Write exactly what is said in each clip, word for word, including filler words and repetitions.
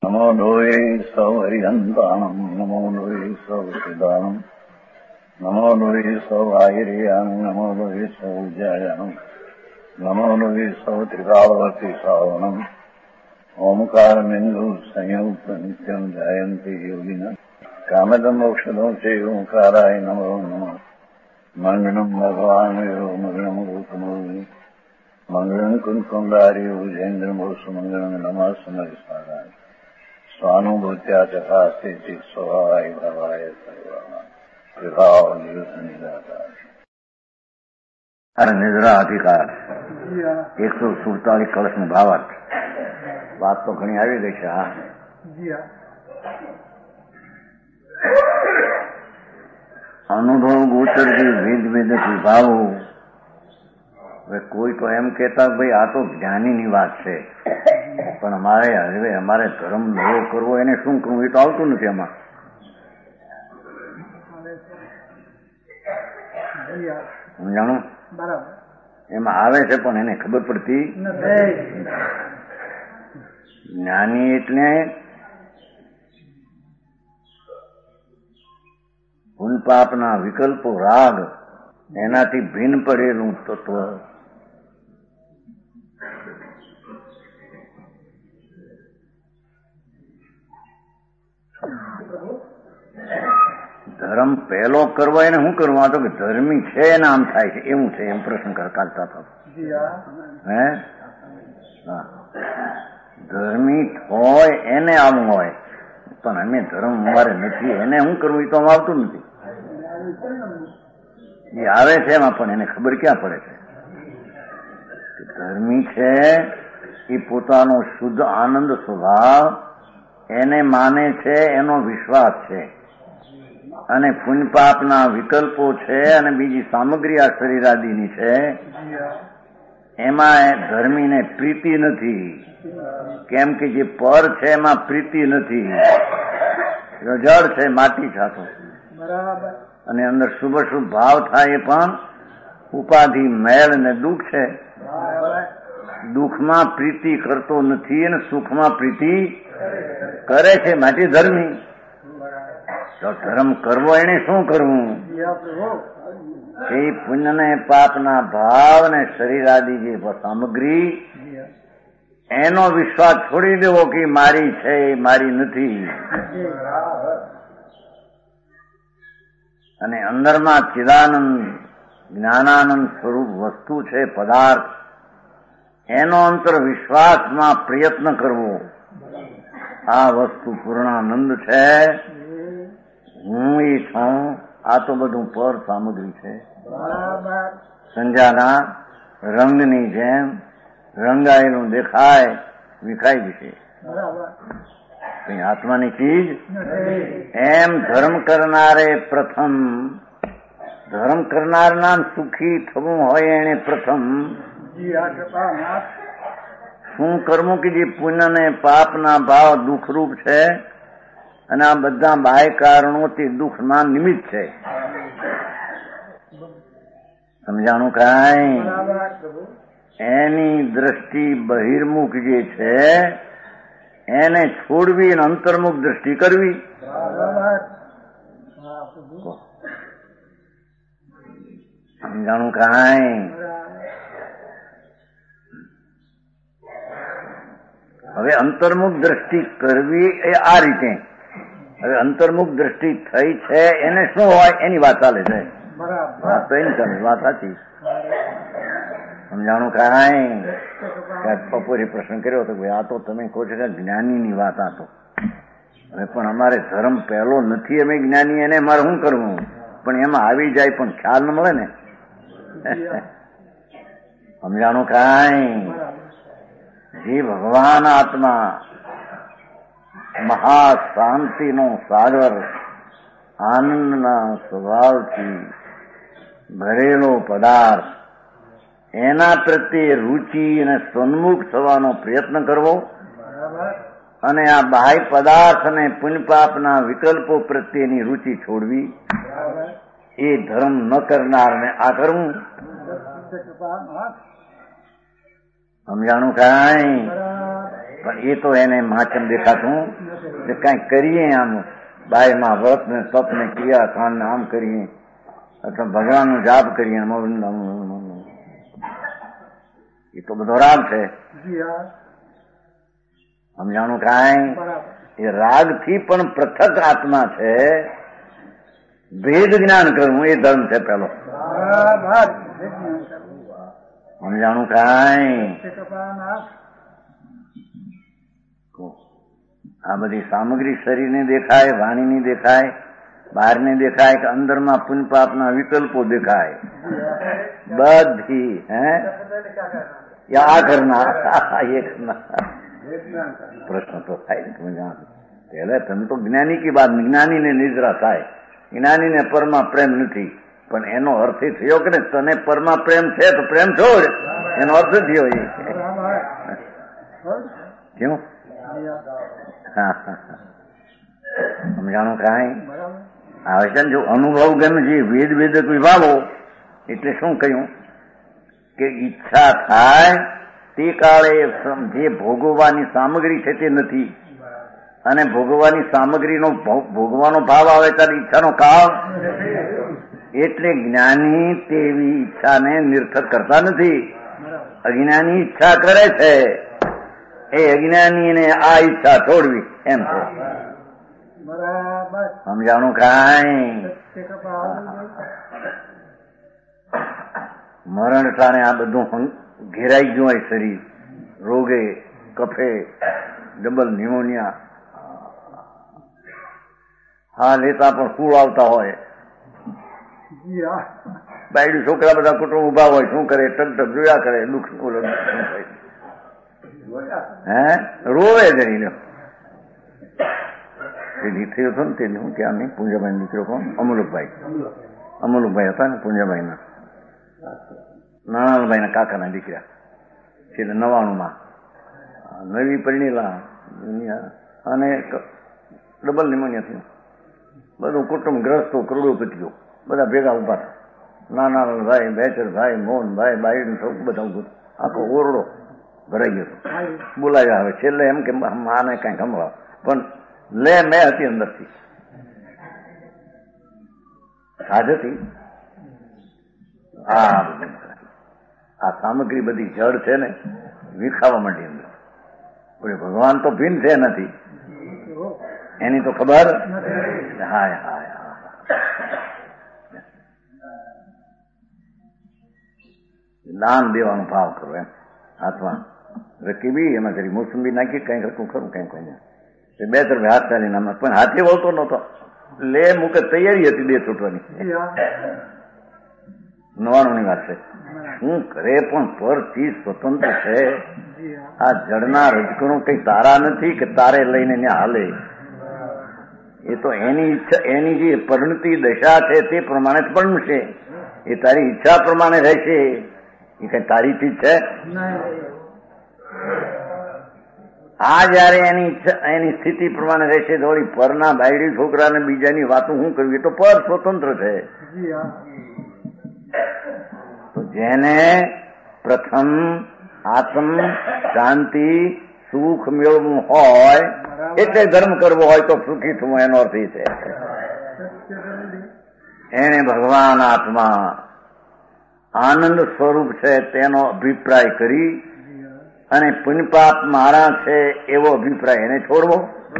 નમો લોહે સૌ હરિહંતાણમ નમો લોહે સૌ સિદાનમ નમો લોહે સૌ આયર્યાણમ નમો લોહે સૌ જયાણમ નમો લોહે સૌ ત્રિકાવતી સાવણમ ઓમકાર બિંદુ સંયુક્ત નિત્યમ જયંતિ યોગિના કામદમ મોક્ષદો છે ઓંકારાય નમો નમઃ મંગળમ ભગવાન મંગળમ રૂપમો મંગળમ કુંકુંડાર્યો જૈન્દ્રમો સુમંગળમ નમઃ સમરિસ્વારાય સ્વાનુભૂત્યા ચકાસ્તે ચિત સ્વભાવાય ભવાય સર્વમાં વિભાવ નિવૃત્ત નિરાકાર નિદ્રા અધિકાર એકસો સુડતાલીસ કળશનું ભાવાર્થ. વાત તો ઘણી આવી ગઈ છે. હા અનુભવ ગોચરથી ભેદ ભેદથી ભાવો. હવે કોઈ તો એમ કહેતા ભાઈ આ તો જ્ઞાનીની વાત છે, પણ અમારે હવે અમારે ધર્મ નવો કરવો એને શું કરવું એ તો આવતું નથી. એમાં સમજાણું એમાં આવે છે પણ એને ખબર પડતી જ્ઞાની એટલે પુન પાપના વિકલ્પો રાગ એનાથી ભિન્ન પડેલું તત્વ. ધર્મ પહેલો કરવો એને શું કરવું? આ તો કે ધર્મી છે એને આમ થાય છે એવું છે એમ પ્રશ્ન કરતા હતા. હે હા, ધર્મી હોય એને આવું હોય, પણ અમે ધર્મ અમારે નથી એને શું કરવું એ તો આમ આવતું નથી. એ આવે છે એમાં પણ એને ખબર ક્યાં પડે છે. ધર્મી છે એ પોતાનો શુદ્ધ આનંદ સ્વભાવ એને માને છે, એનો વિશ્વાસ છે, અને પુણ્ય પાપના વિકલ્પો છે અને બીજી સામગ્રી આ શરીરાદીની છે, એમાં ધર્મીને પ્રીતિ નથી. કેમ કે જે પર છે એમાં પ્રીતિ નથી, જળ છે, માટી છાતો, અને અંદર શુભ શુભ ભાવ થાય એ પણ ઉપાધિ મેળ ને દુઃખ છે. દુઃખમાં પ્રીતિ કરતો નથી અને સુખમાં પ્રીતિ કરે છે, માટે ધર્મી. તો ધર્મ કરવો એને શું કરવું? એ પુણ્ય ને પાપના ભાવ ને શરીર આદિ જે સામગ્રી એનો વિશ્વાસ છોડી દેવો કે મારી છે મારી નથી. અને અંદરમાં ચિદાનંદ જ્ઞાનાનંદ સ્વરૂપ વસ્તુ છે પદાર્થ, એનો અંતર વિશ્વાસમાં પ્રયત્ન કરવો. આ વસ્તુ પૂર્ણાનંદ છે, હું એ છું, આ તો બધું પર સામગ્રી છે. સંજાના રંગની જેમ રંગાયેલું દેખાય વિખાય વિશે કઈ આત્માની ચીજ. એમ ધર્મ કરનારે પ્રથમ ધર્મ કરનાર નામ સુખી થવું હોય એને પ્રથમ શું કરવું કે જે પુણ્ય ને પાપના ભાવ દુઃખરૂપ છે અને આ બધા બાહ્ય કારણોથી દુઃખના નિમિત્ત છે. સમજાણું કાંઈ? એની દ્રષ્ટિ બહિર્મુખ જે છે એને છોડવી અને અંતર્મુખ દ્રષ્ટિ કરવી. સમજાણું કાંઈ? હવે અંતર્મુખ દ્રષ્ટિ કરવી એ આ રીતે. હવે અંતર્મુખ દ્રષ્ટિ થઈ છે એને શું હોય એની વાત ચાલે છે. વાત તો એની ચાલે, વાત સાચી. સમજાણું કાંઈ? બપોરે પ્રશ્ન કર્યો હતો ભાઈ આ તો તમે કહો છો કે જ્ઞાનીની વાત. આ તો હવે પણ અમારે ધર્મ પહેલો નથી, અમે જ્ઞાની, એને મારે શું કરવું? પણ એમાં આવી જાય પણ ખ્યાલ ન મળે ને. સમજાણું કાંઈ? જે ભગવાન આત્મા મહા શાંતિનો સાગર આનંદના સ્વભાવથી ભરેલો પદાર્થ, એના પ્રત્યે રુચિ અને સન્મુખ થવાનો પ્રયત્ન કરવો, અને આ બાહ્ય પદાર્થ અને પુણ્યપાપના વિકલ્પો પ્રત્યેની રુચિ છોડવી, એ ધર્મ ન કરનારને આ કરવું. સમજાણું કાંઈ? પણ એ તો એને માચમ દેખાતું કે કઈ કરીએ આમ બાયમાં વ્રત ને તપ ને ક્રિયા કાંડ ને આમ કરીએ અથવા ભગવાનનું જાપ કરીએ એ તો બધો રાગ છે. સમજાણું કાંઈ? એ રાગ થી પણ પૃથક આત્મા છે. ભેદ જ્ઞાન કરવું એ ધર્મ છે પેલો. સમજાણું કાંઈ? આ બધી સામગ્રી શરીરને દેખાય, વાણીની દેખાય, બહારને દેખાય કે અંદરમાં પુણ્ય પાપના વિકલ્પો દેખાય બધી. હે આ કરના એક પ્રશ્ન તો થાય પહેલા તમે તો જ્ઞાની કી બાત, જ્ઞાનીને નિદ્રા થાય. જ્ઞાનીને પરમાં પ્રેમ નથી, પણ એનો અર્થ એ થયો કે તને પરમાં પ્રેમ છે તો પ્રેમ છોડ, એનો અર્થ થયો એ કેમ? સમજાણું કાંઈ? આવે છે ને જો અનુભવ ગમે છે વેદ વેદક વિભાવો એટલે શું કહ્યું કે ઈચ્છા થાય તે કાળે જે ભોગવવાની સામગ્રી છે તે નથી, અને ભોગવવાની સામગ્રીનો ભોગવાનો ભાવ આવે ત્યારે ઈચ્છાનો કાળ. એટલે જ્ઞાની તેવી ઈચ્છાને નિર્થક કરતા નથી. અજ્ઞાની ઈચ્છા કરે છે, એ અજ્ઞાનીને આ ઈચ્છા છોડવી એમ છે. સમજાણું કાંઈ? મરણ ટાણે આ બધું ઘેરાઈ ગયું હોય શરીર, રોગે, કફે, ડબલ ન્યુમોનિયા, હા લેતા પણ ફૂલ આવતા હોય. બાયડી છોકરા બધા કુટુંબ ઉભા હોય, શું કરે? ટક ટક જોયા કરે, દુઃખ હે રોવે જઈને થયો હતો ને તેને હું ત્યાં નહીં પૂંજાભાઈ દીકરો કોણ? અમુલકભાઈ. અમુલકભાઈ હતા ને પૂંજાભાઈ ના નાણાભાઈ ના કાકાના દીકરા છેલ્લે નવાણું માં નવી પરિણેલા અને ડબલ નિમોનિયા થયું. બધું કુટુંબ ગ્રસ્તો કરોડોપતિઓ બધા ભેગા ઉભા હતા. નાના ભાઈ, બેચરભાઈ, મોહનભાઈ, બાઈ સૌ બધા ઉભું. આખો ઓરડો ભરાઈ ગયો હતો. બોલાવ્યા હવે છેલ્લે એમ કે માને કઈ સંભળાવ, પણ લે મેં હતી અંદરથી સાજ હતી. આ આ સામગ્રી બધી જળ છે ને વિખાવા માંડી અંદર. ભગવાન તો ભિન્ન છે નથી, એની તો ખબર. હાય હાય દાન દેવાનો ભાવ કરો એમ હાથમાં રકીબી એમાં કરી મોસંબી નાખી કઈ રકું ખરું કઈ કોઈ બે તરફ હાથ ચાલીને આમાં પણ હાથે વળતો નતો. લે મૂકે તૈયારી હતી બે છૂટવાની. નવાણું ની વાત છે. હું કરે પણ પરથી સ્વતંત્ર છે. આ જળના રજકણો કઈ તારા નથી કે તારે લઈને ત્યાં હાલે. એ તો એની ઈચ્છા, એની જે પરિણતિ દશા છે તે પ્રમાણે જ પરણશે. એ તારી ઈચ્છા પ્રમાણે રહેશે. એ કઈ તારી ચીજ છે? આ જયારે એની ઈચ્છા એની સ્થિતિ પ્રમાણે રહેશે તો વળી પરના બાયડી છોકરાને બીજાની વાતો શું કરવી? એ તો પર સ્વતંત્ર છે. તો જેને પ્રથમ આત્મ શાંતિ સુખ મેળવવું હોય એટલે ધર્મ કરવો હોય તો સુખી થવું, એનો અર્થ એ છે. એને ભગવાન આત્મા આનંદ સ્વરૂપ છે તેનો અભિપ્રાય કરી અને પુણ્યપાપ મારા છે એવો અભિપ્રાય એને છોડવો.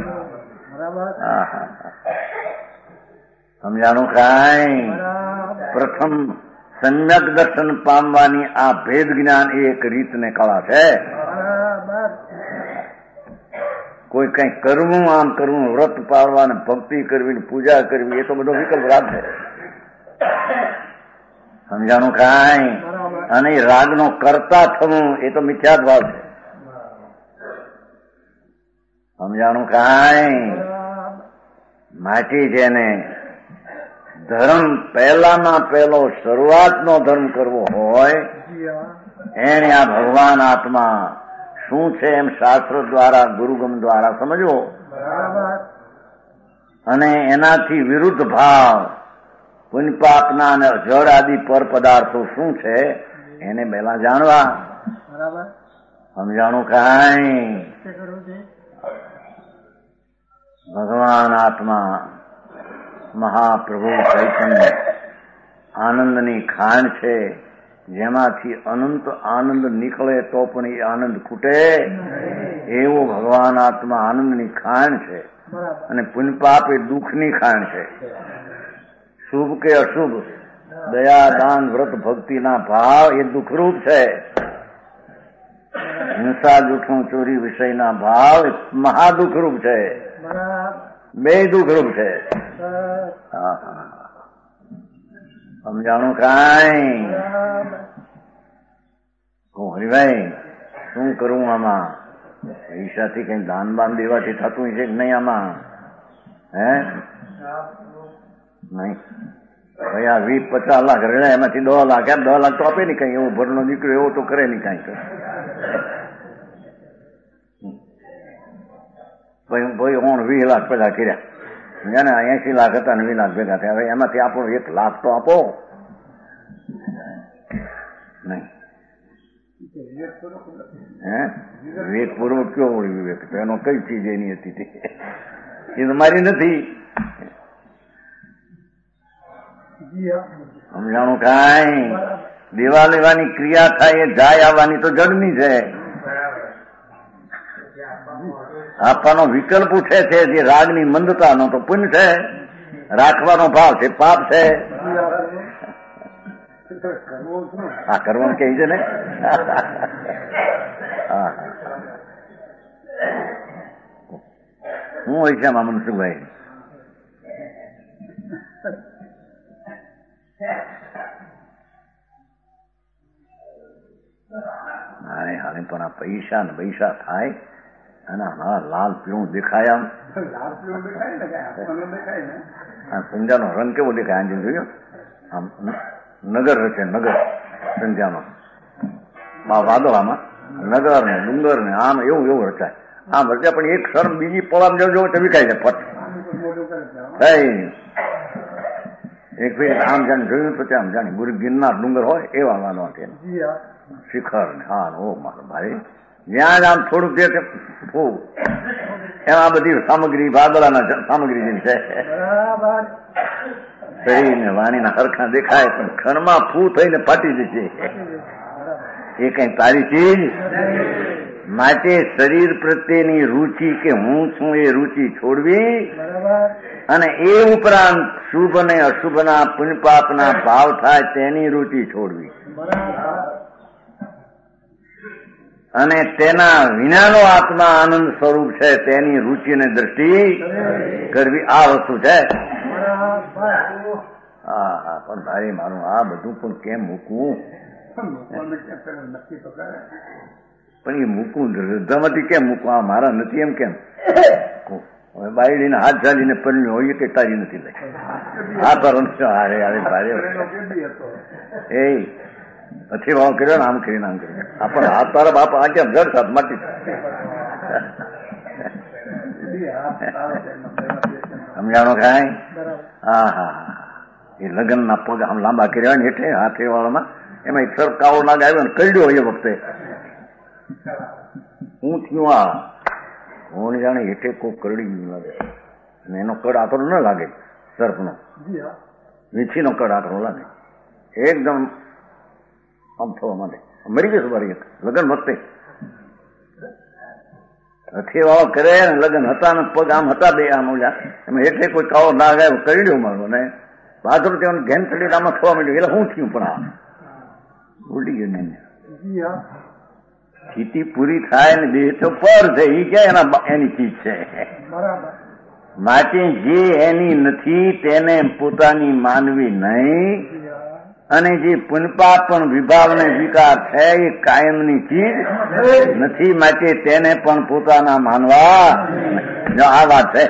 સમજાણું કાંઈ? પ્રથમ સમ્યક દર્શન પામવાની આ ભેદ જ્ઞાન એ એક રીતને કળા છે. કોઈ કઈ કરવું, આમ કરવું, વ્રત પાળવા ને ભક્તિ કરવી, પૂજા કરવી, એ તો બધો વિકલ્પ રાગ છે. સમજાણું કાંઈ? અને રાગનો કરતા થવું એ તો મિથ્યા ભાવ છે. સમજાણું કાંઈ? માટી જેને ધર્મ પહેલામાં પહેલો શરૂઆતનો ધર્મ કરવો હોય એને આ ભગવાન આત્મા શું છે એમ શાસ્ત્ર દ્વારા, ગુરુગમ દ્વારા સમજવો અને એનાથી વિરુદ્ધ ભાવ પુણ્યપાપના અને જળ આદિ પર પદાર્થો શું છે એને પહેલા જાણવા. સમજાણું કાંઈ? ભગવાન આત્મા મહાપ્રભુ ચૈતન્ય આનંદની ખાણ છે, જેમાંથી અનંત આનંદ નીકળે તો પણ એ આનંદ ખૂટે એવો ભગવાન આત્મા આનંદની ખાણ છે. અને પુણ્યપાપ એ દુઃખની ખાણ છે. શુભ કે અશુભ, દયા દાન વ્રત ભક્તિના ભાવ એ દુઃખરૂપ છે. હિંસા જૂઠું ચોરી વિષયના ભાવ એ મહાદુઃખરૂપ છે. બે દુઃખરૂપ છે. હા હા સમજાણું કાંઈ? હરિભાઈ શું કરું આમાં? પૈસાથી કઈ દાન બાન દેવાથી થતું છે કે નહીં આમાં? હે નહીં ભાઈ, આ વીસ પચાસ લાખ રેડા એમાંથી દસ લાખ એમ દસ લાખ તો આપે ને કઈ. એવો ભરનો દીકરો એવો તો કરે નહીં કઈ. ભાઈ ઓણ વીસ લાખ પેલા કર્યા, ને એસી લાખ હતા ને વીસ લાખ ભેગા થયા. હવે એમાંથી આપણો એક લાખ તો આપો નહીં. હે વિવેક પૂર્વક કયો વળી વિવેક? તો એનો કઈ ચીજ એની હતી એ તો મારી નથી. સમજાણું કાંઈ? દેવા લેવાની ક્રિયા થાય એ જાય આવવાની તો જડની છે. આપવાનો વિકલ્પ ઉઠે છે જે રાગની મંદતાનો તો પુણ્ય છે, રાખવાનો ભાવ છે પાપ છે. આ કરવાનું કહે છે ને. હું હોય છે આમાં મનસુખભાઈ? હારે હારે પણ આ પૈસા ને પૈસા થાય અને હા લાલ પીળું દેખાય. આમ સંધ્યાનો રંગ કેવો દેખાય? આંજી જોયો આમ નગર રચે નગર સંધ્યાનો વાદળામાં નગર ને ડુંગર ને આમ એવું એવું રચાય. આમ રચાય પણ એક શરમ બીજી પળામ જજો તો વિખાય છે ફટ થઈ. એક ફેર આમ જાણે જોયું તો આમ જાણે ગુરુ ગિરનાર ડુંગર હોય એવા વાદળા છે, શિખર ને હા ઓ મારો ભાઈ. જ્યાં આમ થોડુંક જે એમાં બધી સામગ્રી વાદળાના સામગ્રી જેવી છે. શરીર ને વાણીના હરખા દેખાય પણ ખણમાં ફૂ થઈને ફાટી જશે. એ કઈ તારી ચીજ માટે શરીર પ્રત્યેની રુચિ કે હું છું એ રુચિ છોડવી અને એ ઉપરાંત શુભ અને અશુભના પુણ્યપાપના ભાવ થાય તેની રુચિ છોડવી અને તેના વિનાનો આત્મા આનંદ સ્વરૂપ છે તેની રુચિ અને દ્રષ્ટિ કરવી. આ વસ્તુ છે. હા હા પણ ભાઈ મારું આ બધું પણ કેમ મૂકવું? પણ એ મૂકવું હૃદયમાંથી કેમ મૂકવું? આ મારા નથી એમ કેમ? હવે બાયડીને હાથ ચાલીને પરણ્યું હોય કે તારી નથી લઈ આ પર હારે હારે ભારે એ પછી ભાવ કર્યો ને આમ કરીને આમ કર્યું. આપણ હાથ તારા બાપ આ કેમ જડ સાથ માટી સમજાણો કાંઈ? હા હા હા એ લગ્ન ના પગ આમ લાંબા કર્યા ને હેઠે હાથે વાળામાં એમાં એક સરકાવો નાગ આવ્યો ને કરડ્યો એ વખતે હું થયું આ હું જાણે હેઠે કોક કરડી ગયું લાગે અને એનો કડ આકરો ન લાગે સર્પનો, વીછીનો કડ આકરો લાગે એકદમ આમ થવા માંડે. મરી ગયો મારી લગ્ન વખતે રથે વાળો કરે ને લગ્ન હતા ને પગ આમ હતા બે આમ ઓલા એમાં હેઠે કોઈ કાળો નાગ આવ્યો કરડ્યો મારો ને બાથરૂમ ત્યાં ઘેન ચડી આમાં થવા માંડ્યું. એટલે શું થયું પણ આ ઉલટી ગયું ને સ્થિતિ પૂરી થાય ને દેહ તો પર છે એ ક્યાં એના એની ચીજ છે. માટે જે એની નથી તેને પોતાની માનવી નહીં અને જે પુનપાપ પણ વિભાવ ને વિકાર છે એ કાયમની ચીજ નથી માટે તેને પણ પોતાના માનવા. જો આ વાત છે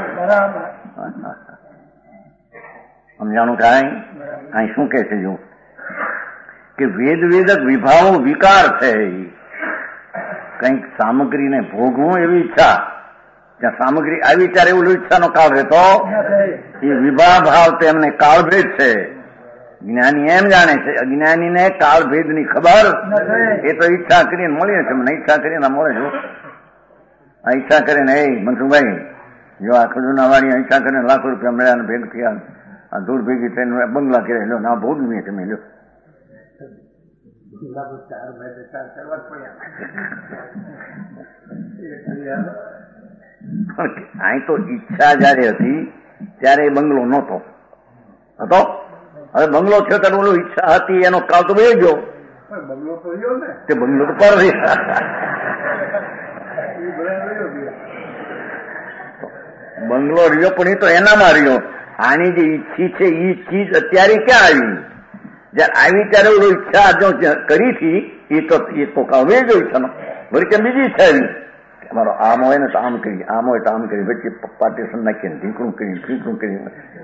સમજાણું કાંઈ? અહીં શું કે છે જો કે વેદ વેદક વિભાવો વિકાર છે. કંઈક સામગ્રીને ભોગવું એવી ઈચ્છા, જ્યાં સામગ્રી આવી ત્યારે એવું ઈચ્છાનો કાળ રહેતો એ વિભાવ ભાવ તેમને કાળભેદ છે. જ્ઞાની એમ જાણે છે, અજ્ઞાનીને કાળભેદની ખબર એ તો ઈચ્છા કરીને મળે છે, મને ઈચ્છા કરીને મળે છે. આ ઈચ્છા કરીને એ મનસુખભાઈ જો આ ખજૂરના વાળી ઈચ્છા કરીને લાખો રૂપિયા મળ્યા ને ભેગ થયા, આ ધૂળ ભેગી થઈને બંગલા કર્યા લો ના ભોગવીએ તમે લો. અહીં તો ઈચ્છા જયારે હતી ત્યારે એ બંગલો નહોતો હતો. હવે બંગલો થયો ત્યારે ઓલો ઈચ્છા હતી એનો કાળ તો બે ગયો. બંગલો તો રહ્યો ને તે બંગલો તો પર બંગલો રહ્યો પણ એ તો એનામાં રહ્યો. આની જે ઈચ્છી છે એ ચીજ અત્યારે ક્યાં આવી? જયારે આવી ત્યારે ઓલો ઈચ્છા જો કરી હતી એ તો એ તો કાળ બે ગયો ઈચ્છાનો. વળી કે બીજી ઈચ્છા આવી અમારો આમ હોય ને તો આમ કરી, આમ હોય તો આમ કરી, વચ્ચે પાર્ટીશન નાખીને ઢીકણું કરી ઢીકણું કરી.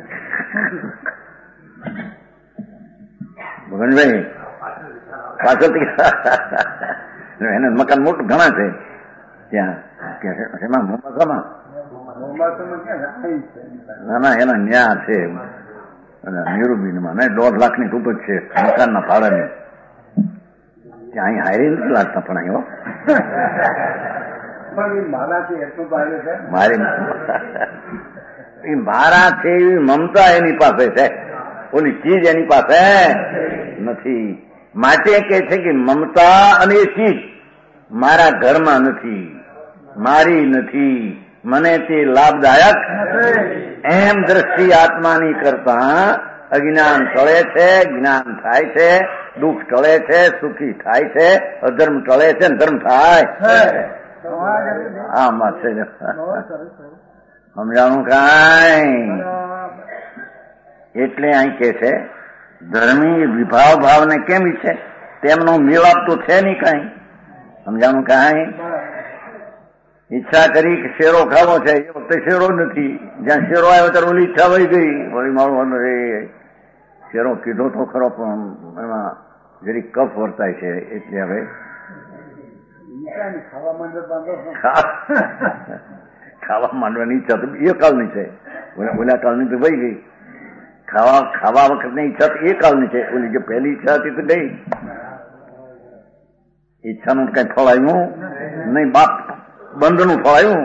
ભગવાનભાઈ પાછળથી એને મકાન મોટું ઘણા છે ત્યાં એમાં મોમ્બાસામાં ના ના એના ન્યા છે નીરુબીનમાં ને દોઢ લાખની ટૂંક છે મકાનના ભાડાની. ત્યાં અહીં હારી નથી લાગતા પણ અહીં મારી એ મારા છે એવી મમતા એની પાસે છે, ઓલી ચીજ એની પાસે નથી. માટે કે છે કે મમતા અને એ ચીજ મારા ઘરમાં નથી, મારી નથી, મને તે લાભદાયક એમ દ્રષ્ટિ આત્માની કરતા અજ્ઞાન ટળે છે, જ્ઞાન થાય છે, દુઃખ ટળે છે, સુખી થાય છે, અધર્મ ટળે છે, ધર્મ થાય. આમાં છે સમજાણું કાંઈ. એટલે અહીં કે છે ધર્મી વિભાવ ભાવને કેમ ઈચ્છે? તેમનો મેળાપ તો છે નહીં કાંઈ. સમજાણું કાંઈ. ઈચ્છા કરી કે શેરો ખાવો છે, એ વખતે શેરો નથી, જ્યાં શેરો આવ્યો ત્યારે ઓલી ઈચ્છા વહી ગઈ. વળી મારું એ શેરો કીધો તો ખરો પણ એમાં જરી કફ વર્તાય છે એટલે હવે ખાવા માંડવાની ઈચ્છા તો એ કાળની છે, ઓલા કાળની તો વહી ગઈ. ખાવા ખાવા વખતની ઈચ્છા તો એ કાળની છે, ઓલી જે પહેલી ઈચ્છા હતી તો ગઈ. ઈચ્છાનું કઈ ફળ આવ્યું નહીં, બાપ બંધનું ફળ આવ્યું.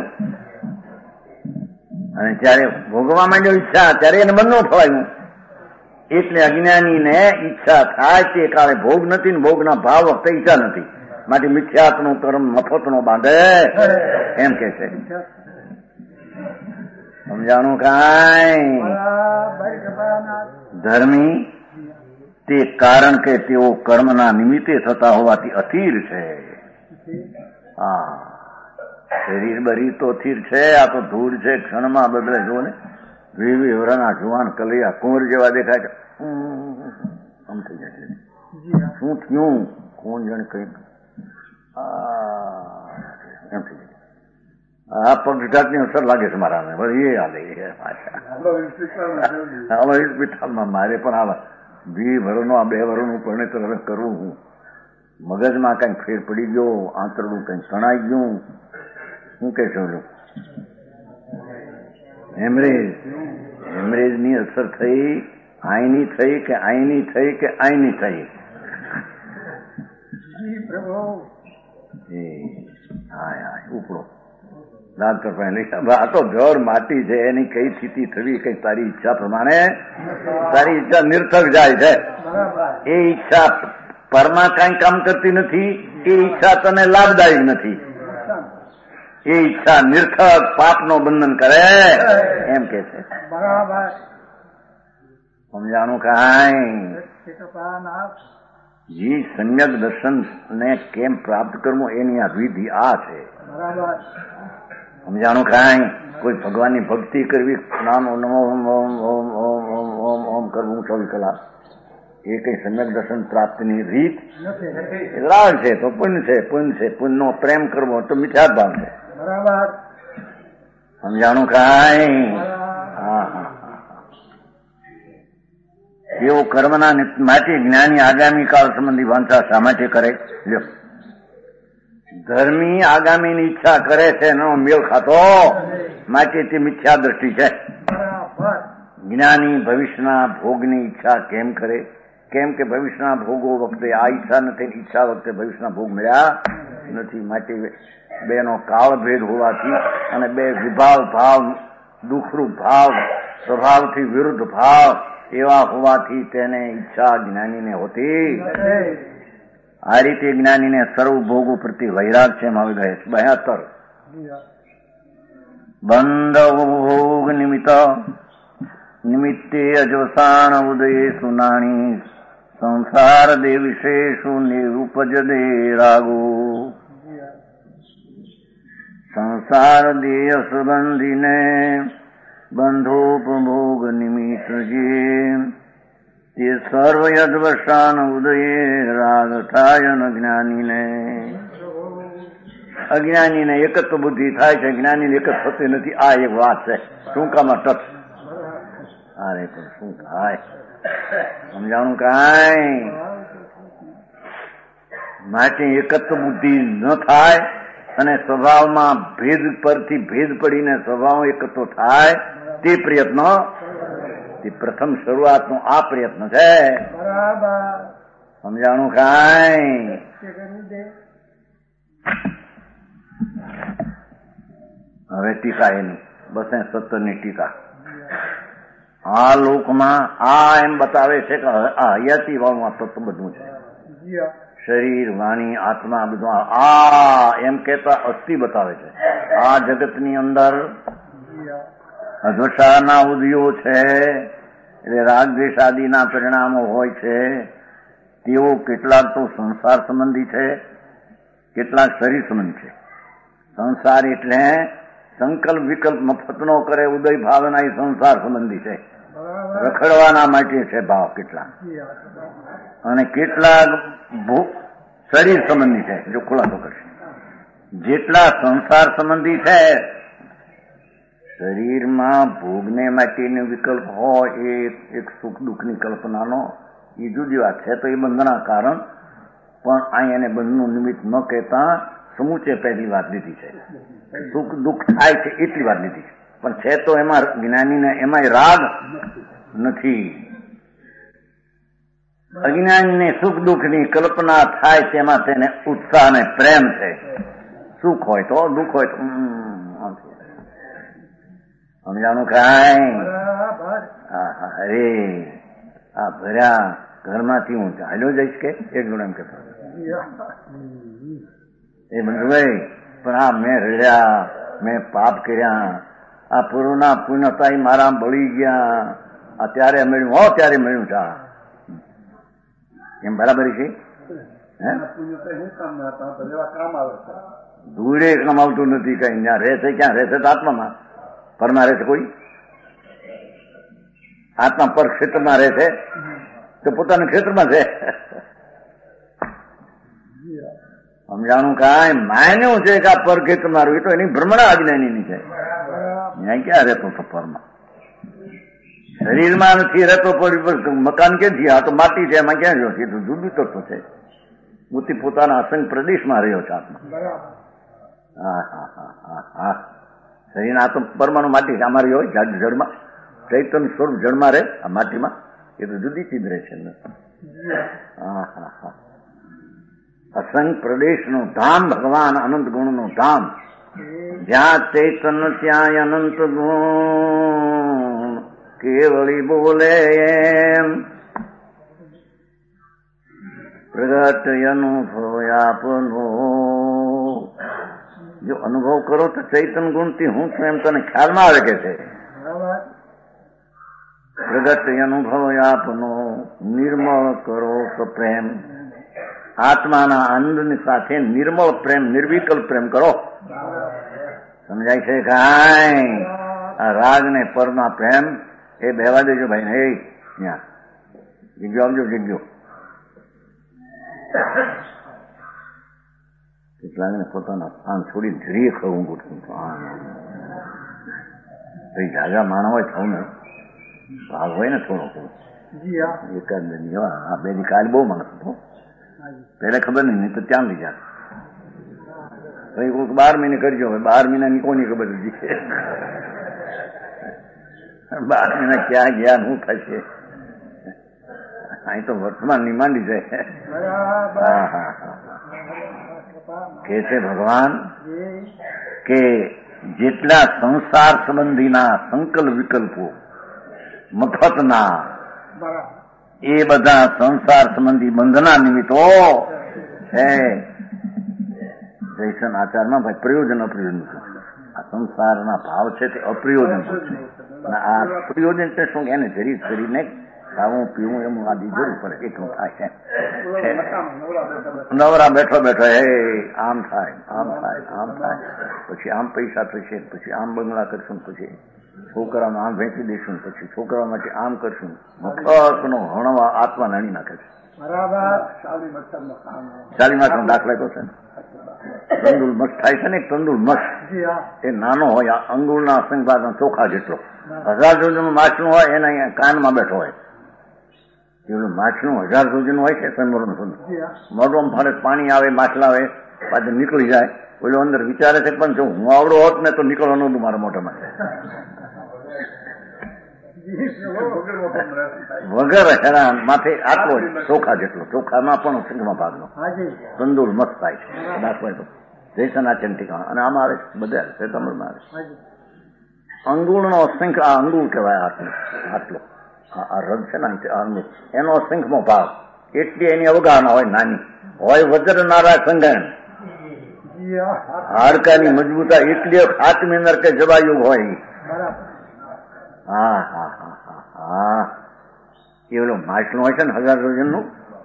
અને જયારે ભોગવા માંડ્યો ઈચ્છા ત્યારે એને બંધનું ફળ આવ્યું. એટલે અજ્ઞાનીને ઈચ્છા થાય તે કાળે ભોગ નથી ને ભોગના ભાવ વખતે ઈચ્છા નથી. માટે મિથ્યાત્વનું કર્મ મફતનો બાંધે એમ કે છે. સમજાણું કાંઈ. ધર્મી તે કારણ કે તેઓ કર્મના નિમિત્તે થતા હોવાથી અસ્થિર છે. હા, શરીર બરી તો સ્થિર છે, આ તો ધૂળ છે, ક્ષણમાં બદલે. જો ને વીવી વરાના જુવાન કલૈયા કુંવર જેવા દેખાય છે, આમ થઈ જાય છે. શું થયું કોણ જાણે કઈ એમ થઈ જાય. આ પગ જાતની અસર લાગે છે મારાને. એ હાલે હોસ્પિટલમાં મારે પણ આવા વી વરોનું આ બે વરોનું પરિણેતર હવે કરવું. હું મગજમાં કઈ ફેર પડી ગયો, આંતરડું કઈ તણાઈ ગયું. શું કે છે હેમરેજ? હેમરેજ ની અસર થઈ, આઈની થઈ કે આઈની થઈ કે આઈની થઈ? હા હા ઉપડો દાંત કરતા લઈ. આ તો જળ માટી છે, એની કઈ સ્થિતિ થવી કઈ તારી ઈચ્છા પ્રમાણે. તારી ઈચ્છા નિર્થક જાય છે. એ ઈચ્છા પરમાં કઈ કામ કરતી નથી, એ ઈચ્છા તને લાભદાયક નથી. એ ઈચ્છા નિર્થક પાપનો બંધન કરે એમ કે છે. સમજાણું કાંઈ. જી સમ્યક દર્શન ને કેમ પ્રાપ્ત કરવું એની આ વિધિ આ છે. સમજાણું કાંઈ. કોઈ ભગવાનની ભક્તિ કરવી, નામ નમો ઓમ ઓમ ઓમ ઓમ ઓમ ઓમ ઓમ કરવું ચોવીસ કલાક, એ કઈ સમ્યક દર્શન પ્રાપ્તિની રીત રાગ છે તો પુણ્ય છે. પુણ્ય છે પુણ્યનો પ્રેમ કરવો તો મિથ્યા ભાવ છે. બરાબર. સમજાણું કાંઈ. હા હા. એવો કર્મના માટે જ્ઞાની આગામી કાળ સંબંધી વાંચા શા માટે કરે? લ્યો, ધર્મી આગામીની ઈચ્છા કરે છે, એનો મેળ ખાતો માટે તે મિથ્યા દ્રષ્ટિ છે. જ્ઞાની ભવિષ્યના ભોગની ઈચ્છા કેમ કરે? કેમ કે ભવિષ્યના ભોગો વખતે આ ઈચ્છા નથી, ઈચ્છા વખતે ભવિષ્યના ભોગ મળ્યા નથી. માટે બેનો કાળભેદ હોવાથી અને બે વિભાવ ભાવ, દુઃખરૂપ ભાવ, સ્વભાવથી વિરુદ્ધ ભાવ એવા હોવાથી તેને ઈચ્છા જ્ઞાનીને હોતી. આ રીતે જ્ઞાનીને સર્વ ભોગો પ્રતિ વૈરાગ છે. એમ આવી ગયા છે બહેતર બંધ ભોગ નિમિત્ત નિમિત્તે અજવસાણ ઉદયે સુનાણી સંસાર દે વિશેષુ નિરૂપજ દે રાગો. સંસાર દેહ સંબંધીને બંધોપભોગ નિમિત્ત જે તે સર્વ યદવસાન ઉદયે રાગ થાય જ્ઞાનીને. અજ્ઞાનીને એકત્વ બુદ્ધિ થાય છે, જ્ઞાનીને એક થતી નથી. આ એક વાત છે ટૂંકામાં ટચ. અરે પણ શું થાય સમજાણું કાંઈ? માટે એકત્વ બુદ્ધિ ન થાય અને સ્વભાવમાં ભેદ પરથી ભેદ પડીને સ્વભાવ એકત્વ થાય તે પ્રયત્ન, તે પ્રથમ શરૂઆતનો આ પ્રયત્ન છે. સમજાણું કાંઈ? હવે ટીકા એની બસે સત્તરની ટીકા. આ લોકમાં આ એમ બતાવે છે કે આ હયાતી ભાવમાં તત્વ બધું છે. શરીર, વાણી, આત્મા બધું આ એમ કેતા અસ્થિ બતાવે છે. આ જગતની અંદર અધ્વસાના ઉદયો છે, એટલે રાગદ્વેષ આદિના પરિણામો હોય છે. તેઓ કેટલાક તો સંસાર સંબંધી છે, કેટલાક શરીર સંબંધી છે. સંસાર એટલે સંકલ્પ વિકલ્પ મફત નો કરે ઉદય ભાવના એ સંસાર સંબંધી છે, રખડવાના માટે છે ભાવ કેટલાક. અને કેટલાક શરીર સંબંધી છે. જો ખુલાસો કરશે જેટલા સંસાર સંબંધી છે, શરીરમાં ભોગને માટેનો વિકલ્પ હોય એ એક સુખ દુઃખની કલ્પનાનો એ જુદી વાત છે. તો એ બંધના કારણ પણ અહીં એને બંધનું નિમિત્ત ન કહેતા સમૂચે પહેલી વાત લીધી છે. સુખ દુઃખ થાય છે એટલી વાત લીધી છે, પણ છે તો એમાં જ્ઞાનીને એમાંય રાગ નથી. અજ્ઞાનીને સુખ દુઃખની કલ્પના થાય તેમાં તેને ઉત્સાહ અને પ્રેમ છે. સુખ હોય તો દુઃખ હોય તો સમજાણું કાંઈ? અરે આ ભર્યા ઘરમાંથી હું ચાલ્યો જઈશ કે એક જણ એમ કેતો એ બંધુભાઈ પણ આ મેં રડ્યા, મેં પાપ કર્યા, આ પૂર્વના પુણ્યતા મારા બળી ગયા, અત્યારે મળ્યું હો ત્યારે મળ્યું છે. એમ બરાબર છે? ધૂળે કામ આવતું નથી કઈ. ત્યાં રહે છે ક્યાં રહે છે? તો આત્મામાં. પરમાં રહે છે કોઈ? આત્મા પર ક્ષેત્રમાં રહે છે તો પોતાના ક્ષેત્રમાં છે. સમજાણું કાંઈ? માન્યું છે કે આ પર ક્ષેત્રમાં રહ્યું તો એની ભ્રમણા અજ્ઞાનીની છે. ત્યાં ક્યાં રહેતો હતો પરમાં? શરીરમાં નથી રહેતો, મકાન ક્યાંથી? આ તો માટી છે, એમાં ક્યાં રહ્યો છે? તો જુદું તત્વ છે. મૂર્તિ પોતાના અસંગ પ્રદેશમાં રહ્યો છે આત્મા. હા હા હા હા હા શરીર આ તો પરમાણુ માટી છે. અમારી હોય જળમાં ચૈતન્ય સ્વરૂપ જળમાં રહે, આ માટીમાં એ તો જુદી ચીજ રહે છે. હા હા હા અસંગ પ્રદેશનું ધામ ભગવાન અનંત ગુણનું ધામ. જ્યાં ચૈતન્ય ત્યાં અનંત ગુણ કેવળી બોલે એમ પ્રગટ અનુભવ આપનો. જો અનુભવ કરો તો ચૈતન્ય ગુણથી હું છું એમ તને ખ્યાલમાં આવે કે છે. પ્રગટ અનુભવ આપનો નિર્મળ કરો તો પ્રેમ. આત્માના આનંદની સાથે નિર્મળ પ્રેમ, નિર્વિકલ્પ પ્રેમ કરો. સમજાય છે કાંઈ? આ રાગ ને પરના પ્રેમ એ બેવા દેજો ભાઈ. હે ત્યાં જગ્યો આવજો, જગ્યો. કેટલાને પોતાના સ્થાન છોડીને જરીએ ખવું ગોઠવું. ભાઈ જાજા માણસ હોય થવું ને ભાગ હોય ને થોડો થોડો એકાદ બે આ બે ની કાલ બહુ માણસ હતો. પેલા ખબર નહીં તો ત્યાં લઈ જાય. ભાઈ કોઈક બાર મહિને કરજો. હવે બાર મહિનાની કોની ખબર હતી? બાર મહિના ક્યાં ગયા શું થશે? અહીં તો વર્તમાન ની માંડી જાય. હા હા હા કે છે ભગવાન કે જેટલા સંસાર સંબંધીના સંકલ્પ વિકલ્પો મફતના એ બધા સંસાર સંબંધી બંધના નિમિત્તો છે. જયસન આચારમાં ભાઈ પ્રયોજન અપ્રયોજન આ સંસારના ભાવ છે તે અપ્રયોજન છે. આ પ્રયોજન એટલે શું? એને જરી કરીને ખાવું પીવું એમ આદિ જરૂર પડે એટલું થાય છે. નવરા બેઠો બેઠો હે આમ થાય આમ થાય આમ થાય, પછી આમ પૈસા થશે, પછી આમ બંગલા કરશું, પછી છોકરામાં આમ વેચી દઈશું, પછી છોકરા માટે આમ કરશું. મફત નો હણવા આત્મા નાણી નાખે છે. ચાલીમાં નો દાખલા તો છે ને તંદુલ મસ્ત થાય છે ને. તંદુલ મસ્ત એ નાનો હોય અંગુળના સંભાગના ચોખા જેટલો, હજાર જોજનું માછલું હોય એના અહીંયા કાનમાં બેઠો હોય. એવું માછલું હજાર જોજનું હોય છે. સંદર્ભ મોઢું ફાડે પાણી આવે, માછલા આવે, પાછળ નીકળી જાય. ઓલો અંદર વિચારે છે પણ જો હું આવડો હોત ને તો નીકળવાનું હતું મારા મોઢામાં. વગર હેરાન માથે આટલો ચોખા જેટલો, ચોખામાં પણ સિંહમાં ભાગનો તંદુર મસ્ત થાય છે. દાખલો તો જયસન આચરણ ઠીકાણા. અને આમાં આવે બધા સેતંબરમાં આવે અંગુળનો અસંખ્ય. આ અંગુળ કહેવાય આટલો આટલો આ રગ છે ને અંગુળ, એનો અસંખ્યનો ભાગ. એટલી એની અવગાહના હોય નાની હોય. વજ્ર નારા સંગણ હાડકાની મજબૂતા એટલી આત્મી અંદર કે જવાયુગ હોય. હા હા હા હા હા એ ઓલો માછલું હોય છે ને હજાર રોજનનું,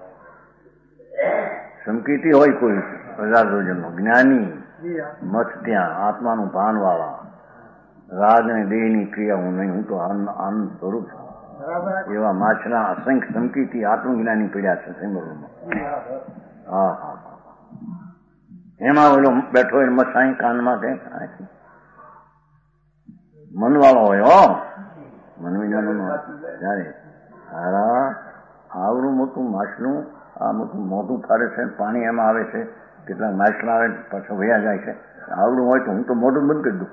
સંકિતી હોય કોઈ હજાર રોજનનું જ્ઞાની મત ત્યાં આત્માનું ભાન વાળા, રાગ અને દેહની ક્રિયા હું નહીં, હું તો આનંદ સ્વરૂપ છું. એવા માછલા અસંખ્ય સંકિતી આત્મજ્ઞાની પીડ્યા છે સિંગરોમાં. હા હા હા એમાં ઓલો બેઠો હોય મસાઈ કાનમાં કે મનવાળો હોય. હો મન વિજ્ઞાન ત્યારે હારા આવડું મોટું માછલું આ મોટું મોટું ફાડે છે, પાણી એમાં આવે છે, કેટલાક માછલા આવે પાછો વયા જાય છે. આવડું હોય તો હું તો મોઢું બંધ કરી દઉં.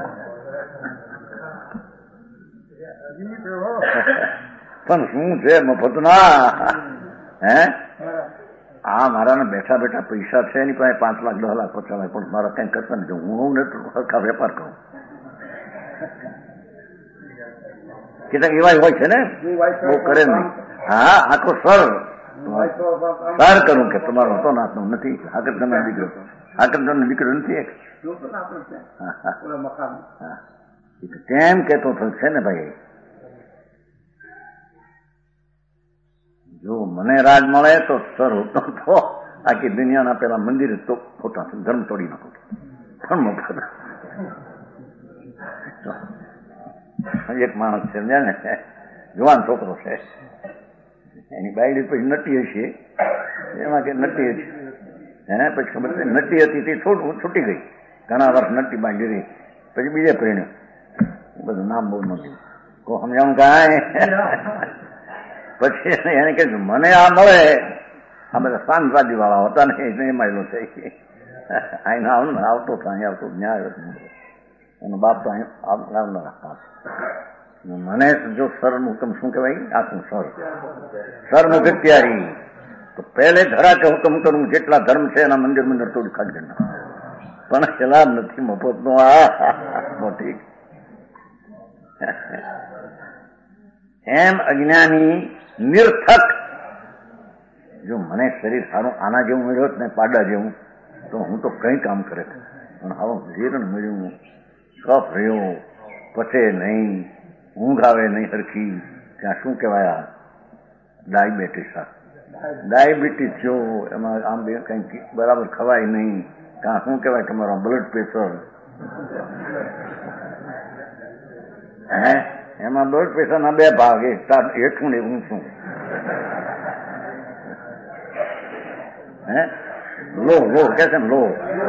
પણ શું છે મફતના? હે આ મારાને બેઠા બેઠા પૈસા છે એની પાસે પાંચ લાખ દસ લાખ પચાસ લાખ, પણ મારા કઈ કરતા નથી. હું હોઉં ને તો સરખા વેપાર કરું. કેટલાક એવા હોય છે ને બહુ કરે નહીં. હા આખો સર સર કરું કે તમારો હતો નાથનો નથી. હાકર તમે દીકરો હાકર તમને દીકરો નથી. કેમ કેતો છે ને ભાઈ, જો મને રાજ મળે તો સર હોતો તો આખી દુનિયાના પેલા મંદિર તો ખોટા ધર્મ તોડી નાખો. પણ મફત એક માણસ છે ને જવાન છોકરો છે, એની બાયડી પછી નટી હશે. એમાં કે નટી હશે એને પછી ખબર છે નટી હતી તે છૂટી ગઈ. ઘણા વર્ષ નટી બાંધી રહી, પછી બીજે પરિણ્યો. બધું નામ બહુ નથી કો સમજાવું કાંઈ. પછી એને કે મને આ મળે, આ બધા શાંતવાદી વાળા હતા ને એમાં એલો છે. અહીં આવ ને આવતો હતો, અહીં આવતો ન્યાય એનો બાપ તો અહીં આવનારા. મને જો સર હુકમ શું કહેવાય? આખું સર સર મુખ ત્યારી તો પહેલે ધરા કે હુકમ કરું જેટલા ધર્મ છે એના મંદિર મંદિર તોડી ખાલી કરી. પણ પેલા નથી મફત નો. આ ઠીક એમ અજ્ઞાની નિર્થક. જો મને શરીર સારું આના જેવું મળ્યો ને પાડા જેવું તો હું તો કઈ કામ કરે. પણ આવો જીરણ મળ્યું, કફ રહ્યો, પચે નહીં, ઊંઘ આવે નહીં સરખી. ત્યાં શું કહેવાય? ડાયાબિટીસ. ડાયાબિટીસ જો એમાં આમ બે કઈ બરાબર ખવાય નહીં. ત્યાં શું કહેવાય તમારો બ્લડ પ્રેશર. હે એમાં બ્લડ પ્રેશરના બે ભાગ, એક હેઠું ને ઊંચું. હે લો લો કે છે ને લો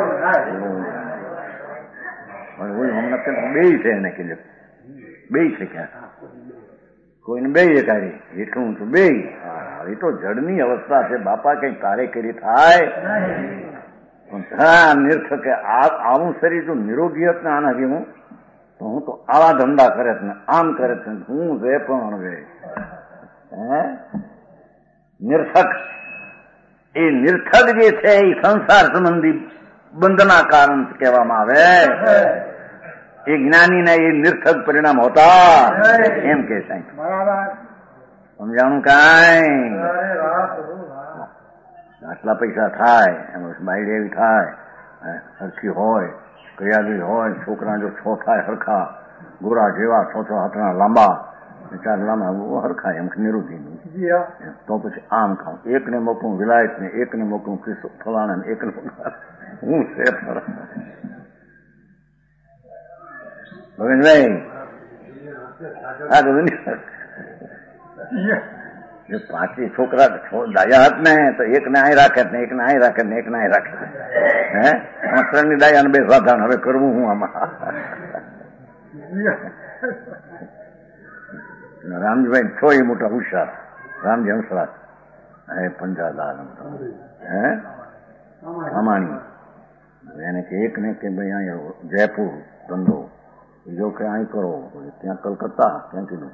હમણાં બે છે એને કીધું બે છે ક્યાં કોઈને બે એકારી એટલું ઊંચું બે. એ તો જડની અવસ્થા છે બાપા, કઈ તારે કરી થાય. પણ નિર્થક આવું શરીર જો નિરોગી હોત ને આના જેવું તો હું તો આવા ધંધા કરે છે ને આમ કરે છે હું રે પણ રે હે નિર્થક. એ નિર્થક જે છે એ સંસાર સંબંધી બંધના કારણ કહેવામાં આવે. એ જ્ઞાનીને એ નિર્થક પરિણામ હોતા એમ કે સાહેબ. સમજાણું કાંઈ? આટલા પૈસા થાય એમ બાયડી એવી થાય હરખી હોય કરિયાલી હોય છોકરા જો છ થાય હરખા ગોરા જેવા છ છ હાથના લાંબા ચાર લાંબા હરખા એમ નિરુદ્ધી તો પછી આમ ખાઉં એકને મોકલું વિલાયત ને એકને મોકલું ફલાણા ને એકને હું છે ભગનભાઈ હા પાંચી છોકરા ડાયા હાથ ને તો એક ને અહીં રાખે ને એક ને અહીં રાખે ને એક ને અહીં રાખે હે ત્રણ ની ડાયા ને બે સાધારણ હવે કરવું હું આમાં. રામજીભાઈ છો એ મોટા હુશાર રામજી હંસરાજ હે પંજાદાર હે અમાણી એને કે એક ને કે ભાઈ અહીંયા જયપુર ધંધો બીજો કે અહીં કરો ત્યાં કલકત્તા ક્યાં કીધું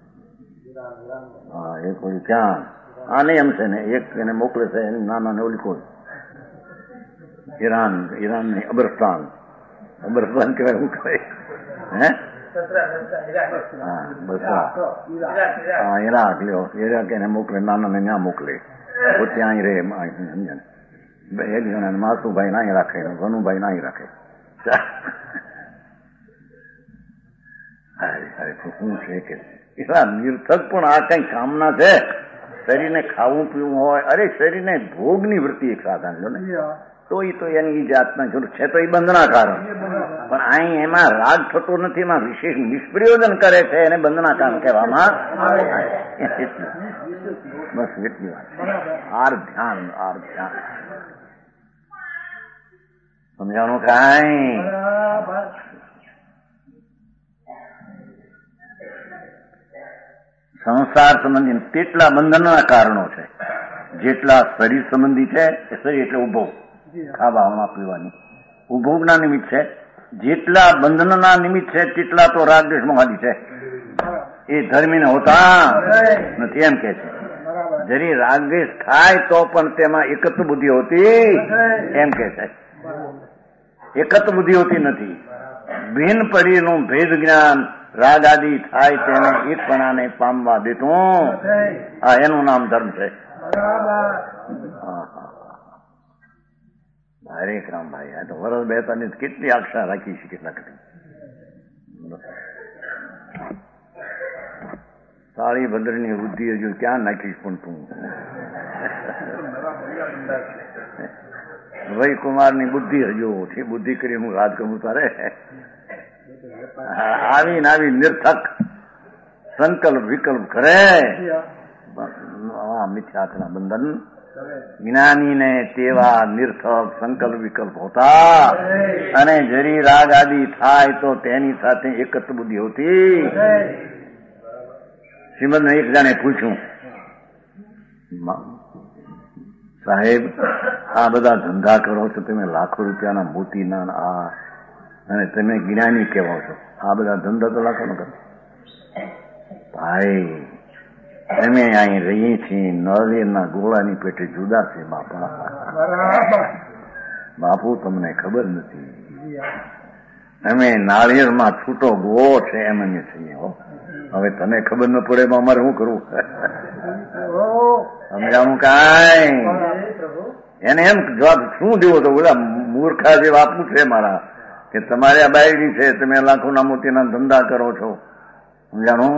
હા એક ઓલી ક્યાં આ નહીં એમ છે ને એક એને મોકલે છે એની નાના ને ઓલી કોઈ ઈરાન ઈરાન નહીં અબરસ્તાન અબરસ્તાન કહેવાય શું કહેવાય હે હા બસ હા ઈરાક લ્યો ઈરાક એને મોકલે નાના ને ત્યાં મોકલે ત્યાં રે સમજે ને એક જણા માસુભાઈ ના રાખે વનુભાઈ ના રાખે. શું છે કે એટલા નિર્થક પણ આ કઈ કામના છે. શરીરને ખાવું પીવું હોય અરે શરીરને ભોગની વૃત્તિ એક સાધન લો ને તો એ તો એની જાતના જરૂર છે તો એ બંધના કારણ પણ અહીં એમાં રાગ થતો નથી એમાં વિશેષ નિષ્પ્રયોજન કરે છે એને બંધના કારણ કહેવામાં બસ એટલી વાત. આર ધ્યાન આર ધ્યાન સમજાણું કાંઈ? સંસાર સંબંધી તેટલા બંધનના કારણો છે જેટલા શરીર સંબંધી છે એ શરીર એટલે ઉભોગ ખાવામાં પીવાની ઉભોગના નિમિત્ત છે. જેટલા બંધનના નિમિત્ત છે તેટલા તો રાગદ્વેષ મોહાદી છે એ ધર્મીને હોતા નથી એમ કે છે. જરી રાગદ્વેષ થાય તો પણ તેમાં એકત્વ બુદ્ધિ હોતી એમ કે છે. એકત્વ બુદ્ધિ હોતી નથી. ભિન્ન પડીનું ભેદ જ્ઞાન રાગ આદિ થાય તેને એકપણાને પામવા દેતું આ એનું નામ ધર્મ છે. હરે રામ ભાઈ આ તો વરસ બેતાની કેટલી આક્ષા રાખી છે કેટલા કેટલી સાળી ભદ્રની બુદ્ધિ હજુ ક્યાં નાખીશ પણ તું ભાઈ કુમારની બુદ્ધિ હજુ ઓછી બુદ્ધિ કરી હું રાજ કરું તારે આવીને આવી નિર્થક સંકલ્પ વિકલ્પ કરે મિથ્યાત્મા બંધન જ્ઞાનીને તેવા નિર્થક સંકલ્પ વિકલ્પ હોતા અને જરી રાગ આદિ થાય તો તેની સાથે એકત્ર બુદ્ધિ હોતી. શ્રીમદને એક જણે પૂછ્યું સાહેબ આ બધા ધંધા કરો છો તમે લાખો રૂપિયાના મોતીના આ અને તમે જ્ઞાની કહેવો છો આ બધા ધંધા તો લાખો ન કરો ભાઈ અમે અહીં રહીએ છીએ નળીના ગોળાની પેટે જુદા છે બાપા બાપુ તમને ખબર નથી અમે નાળિયેરમાં છૂટો ગોળો છે એમ અમે છીએ હવે તને ખબર ન પડે એમાં અમારે શું કરવું સમજાવું કાંઈ એને એમ જવાબ શું દેવો તો બોલા મૂર્ખા જે બાપુ છે મારા કે તમારે આ બાયડી છે તમે લાખોના મોતીના ધંધા કરો છો સમજાણું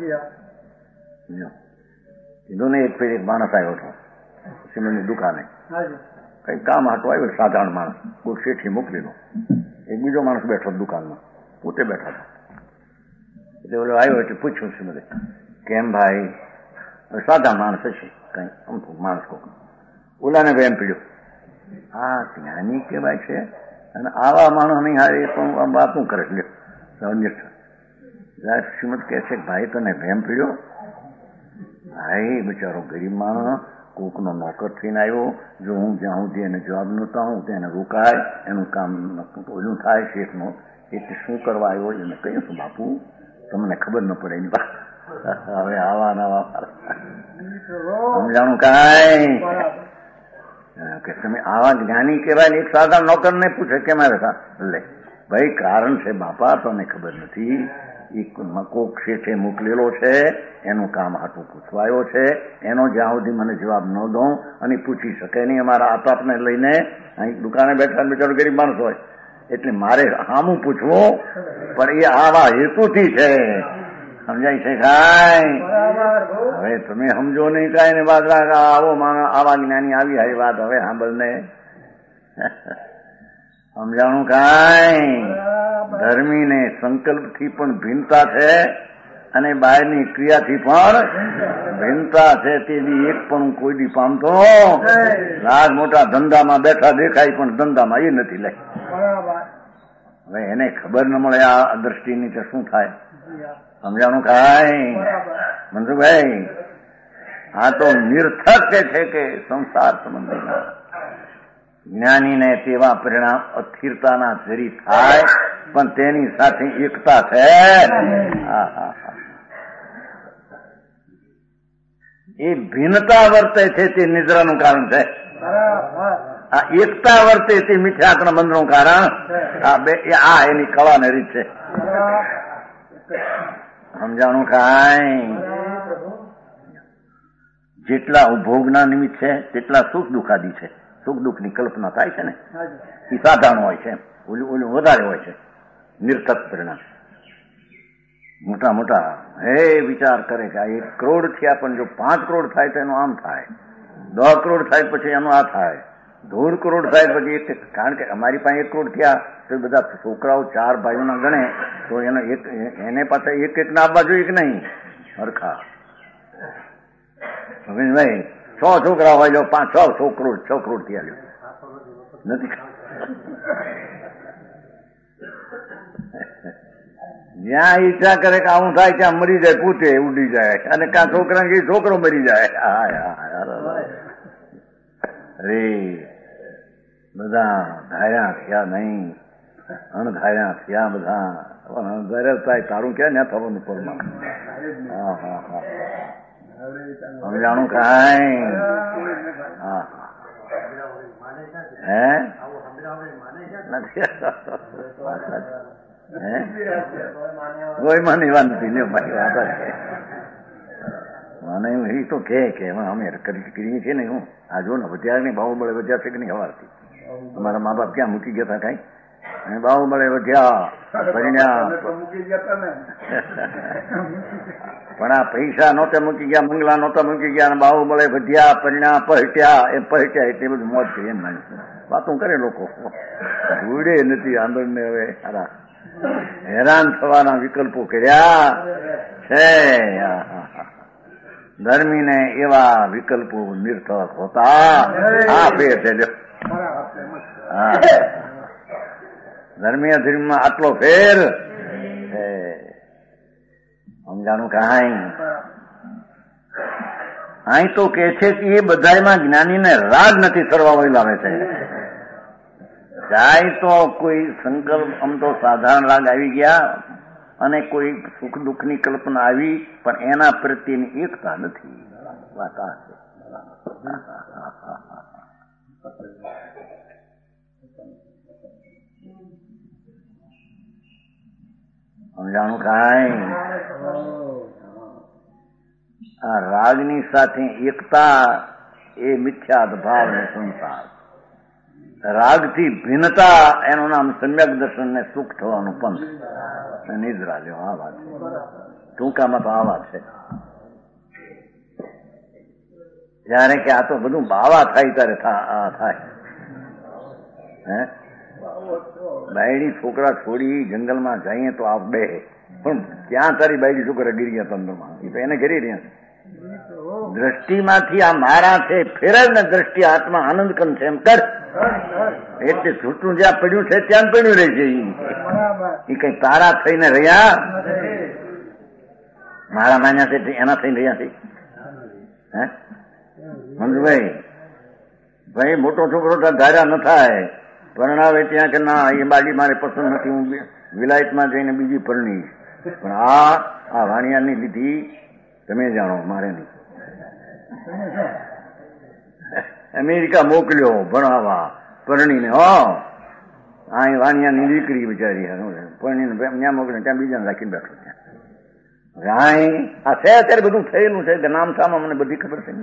કીધું ને એક ફેર એક માણસ આવ્યો હતો સિમેન્ટની દુકાને કઈ કામ હાટું આવ્યો સાધારણ માણસ કોઈ શેઠી મોકલી દો એક બીજો માણસ બેઠો દુકાનમાં પોતે બેઠા હતા એટલે ઓલો આવ્યો એટલે પૂછ્યું સિમેન્ટે કેમ ભાઈ સાધારણ માણસ છે કઈ અમુક માણસ કોક ઓલાને વેમ પીડ્યો હા જ્ઞાની કહેવાય છે અને આવા માણસ નહીં હારે પણ વાતું કરે લ્યો શ્રીમદ કહે છે ભાઈ તને વેમ પીડ્યો ભાઈ બિચારો ગરીબ માણસ કોકનો નોકર થઈને આવ્યો જો હું જ્યાં સુધી એને જવાબ નહોતા હું તેને રોકાય એનું કામ ઓલું થાય શેઠનું એટલે શું કરવા આવ્યો એને કહ્યું છું બાપુ તમને ખબર ન પડે એની વાત. હવે આવા નવા સમજાણું કાંઈ કે તમે આવા જ્ઞાની કહેવાય. એક સાદા નોકર ને પૂછે કેમ આવ્યા લે ભાઈ કારણ છે બાપા તને ખબર નથી એક કોક શેઠે મોકલેલો છે એનું કામ હાટું પૂછવાયો છે એનો જ્યાં સુધી મને જવાબ ન દઉં અને પૂછી શકે નહીં અમારા આપાપને લઈને અહીં દુકાને બેઠા બેઠા ગરીબ માણસ હોય એટલે મારે હામું પૂછવું પણ એ આવા હેતુથી છે. સમજાય છે કાંઈ? હવે તમે સમજો નહીં કાંઈ ને વાત આવો માણસ આવા જ્ઞાની આવી હારી વાત હવે સાંભળ ને સમજાણું કાંઈ? ધર્મી ને સંકલ્પથી પણ ભિન્નતા છે અને બહારની ક્રિયાથી પણ ભિન્નતા છે. તેની એક પણ કોઈ દી પામતો લાખ મોટા ધંધામાં બેઠા દેખાય પણ ધંધામાં એ નથી લે. હવે એને ખબર ન મળે આ દ્રષ્ટિની તો શું થાય? સમજાણું કાંઈ? મનસુખભાઈ આ તો નિર્થક છે કે સંસાર સંબંધીના જ્ઞાનીને તેવા પરિણામ અસ્થિરતાના જરી થાય પણ તેની સાથે એકતા છે. એ ભિન્નતા વર્તે છે તે નિદ્રાનું કારણ છે. આ એકતા વર્તે તે મિથ્યાત્મા બંધનું કારણ. આ બે આ એની કળાને રીત છે. સમજાણું કાંઈ? જેટલા ઉપભોગના નિમિત્ત છે તેટલા સુખ દુઃખાદી છે. સુખ દુઃખની કલ્પના થાય છે ને એ સાધારણ હોય છે, ઓલું ઓલું વધારે હોય છે. નિર્થક પરિણામ મોટા મોટા હે વિચાર કરે કે આ એક કરોડ થયા પણ જો પાંચ કરોડ થાય તો એનું આમ થાય, દસ કરોડ થાય પછી એનું આ થાય, દોઢ કરોડ થાય પછી એક. કારણ કે અમારી પાસે એક કરોડ થયા તો બધા છોકરાઓ ચાર ભાઈઓના ગણે તો એનો એક એને પાછા એક એક ના આપવા જોઈએ કે નહીં હરખા? ભાઈ છ છોકરા હોય જો પાંચ છ સો કરોડ છ કરોડ થી આવ્યો નથી. જ્યાં ઈચ્છા કરે કે આવું થાય ત્યાં મરી જાય, પોતે ઉડી જાય અને કાં છોકરા કે છોકરો મરી જાય. અરે બધા ધાર્યા થયા નહીં, અણધાર્યા થયા બધા. અણધાર્યા થાય તારું ક્યાં ત્યાં થવાનું પરમાં? હા હા હા સમજાણું કાંઈ? હા હે કોઈ માની વાત નથી લ્યો મારી વાત છે. મને એ તો કે અમે કરીએ છીએ ને હું આ જો ને વધ્યા નહીં બાહુબળે વધ્યા છે કે નહીં સવારથી અમારા મા બાપ ક્યાં મૂકી ગયા હતા કઈ અને બાહુબળે વધ્યા પરિણ્યા પણ આ પૈસા નહોતા મૂકી ગયા, મંગલા નહોતા મૂકી ગયા અને બાહુબળે વધ્યા પરિણા પહટ્યા એ પહટ્યા એટલે બધું મોજ થઈ એમ વાતો કરે લોકો. જોડે નથી આંદોલન હવે સારા હેરાન થવાના વિકલ્પો કર્યા છે. ધર્મીને એવા વિકલ્પો નિર્થક હોતા આ ફેર છે. હા ધર્મીય ધર્મમાં આટલો ફેર છે. સમજાણું કાંઈ? અહીં તો કે છે કે એ બધામાં જ્ઞાનીને રાગ નથી કરવા લાવે છે. જાય તો કોઈ સંકલ્પ આમ તો સાધારણ રાગ આવી ગયા અને કોઈ સુખ દુઃખની કલ્પના આવી પણ એના પ્રત્યેની એકતા નથી. વાત આ છે. સમજાણું કાંઈ? આ રાગની સાથે એકતા એ મિથ્યાદ ભાવ ને સંસાર. રાગથી ભિન્નતા એનું નામ સમ્યક દર્શન ને સુખ થવાનું પંથ નિદ્રા લ્યો. આ વાત છે ટૂંકામાં તો આ વાત છે. જયારે કે આ તો બધું બાવા થાય ત્યારે થાય હે બાયડી છોકરા છોડી જંગલમાં જઈએ તો આપ બે પણ ક્યાં તારી બાયડી છોકરા ગીરી ગયા તંત્રમાં એ તો એને ઘરી રહ્યા. દ્રષ્ટિમાંથી આ મારા છે ફેરવ ને દ્રષ્ટિ આત્મા આનંદ કન છે એમ કર એટલે છૂટું જ્યાં પડ્યું છે ત્યાં પડ્યું રહે છે. એ કઈ તારા થઈને રહ્યા મારા માન્યા છે એના થઈને રહ્યા છે. હે મંજુભાઈ ભાઈ મોટો છોકરો ધાર્યા ન થાય પરણાવે ત્યાં કે ના એ બાજી મારે પસંદ નથી, હું વિલાયતમાં જઈને બીજી પરણી. પણ આ આ વાણિયાની લીધી તમે જાણો, મારે નહીં. અમેરિકા મોકલ્યો ભણાવવા પરણીને. હો અહીં વાણિયાની દીકરી બિચારી પરણીને ત્યાં મોકલ્યો, ત્યાં બીજાને રાખીને બેઠો. ત્યાં આ છે અત્યારે બધું થયેલું છે. નામ સામા મને બધી ખબર છે.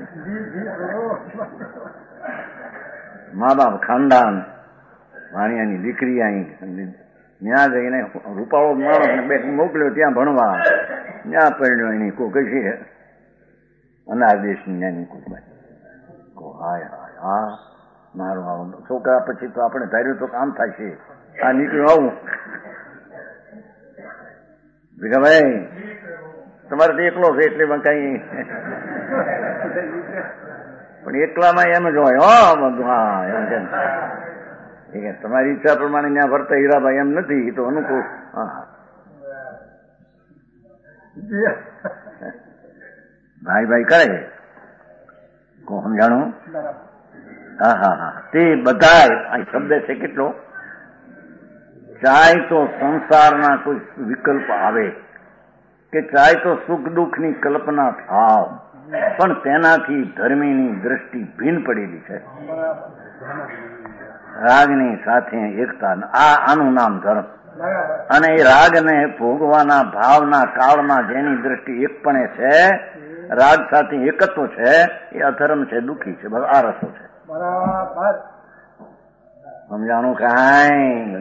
મા બાપ ખાનદાન, વાણિયાની દીકરી અહીં ત્યાં જઈને રૂપાળો માણસ બે મોકલ્યો ત્યાં ભણવા. ત્યાં પરણ્યો એની કોઈ કઈ છે અનાર દેશની ત્યાંની કોઈ. હાય હાય હા મારું આવું છોકરા પછી તો આપણે ધાર્યું તો કામ થાય છે. આ નીકળ્યું આવું ભીખાભાઈ તમારે તો એકલો છે એટલે કઈ પણ એકલામાં એમ જ હોય. હો બધું હા એમ કેમ તમારી ઈચ્છા પ્રમાણે ત્યાં વર્તા હીરાભાઈ એમ નથી તો અનુકૂળ. હા ભાઈ ભાઈ કરે સમજાણું. હા હા હા તે બધા આ શબ્દ છે કેટલો. ચાહે તો સંસારના કોઈ વિકલ્પ આવે કે ચાહે તો સુખ દુઃખની કલ્પના થાવ, પણ તેનાથી ધર્મીની દ્રષ્ટિ ભિન્ન પડેલી છે. રાગની સાથે એકતા, આ આનું નામ ધર્મ. અને એ રાગને ભોગવાના ભાવના કાળમાં જેની દ્રષ્ટિ એકપણે છે, રાગ સાથે એકત્વ છે, એ અધર્મ છે, દુઃખી છે. બસ આ રસ્તો છે. સમજાણું કાંઈ.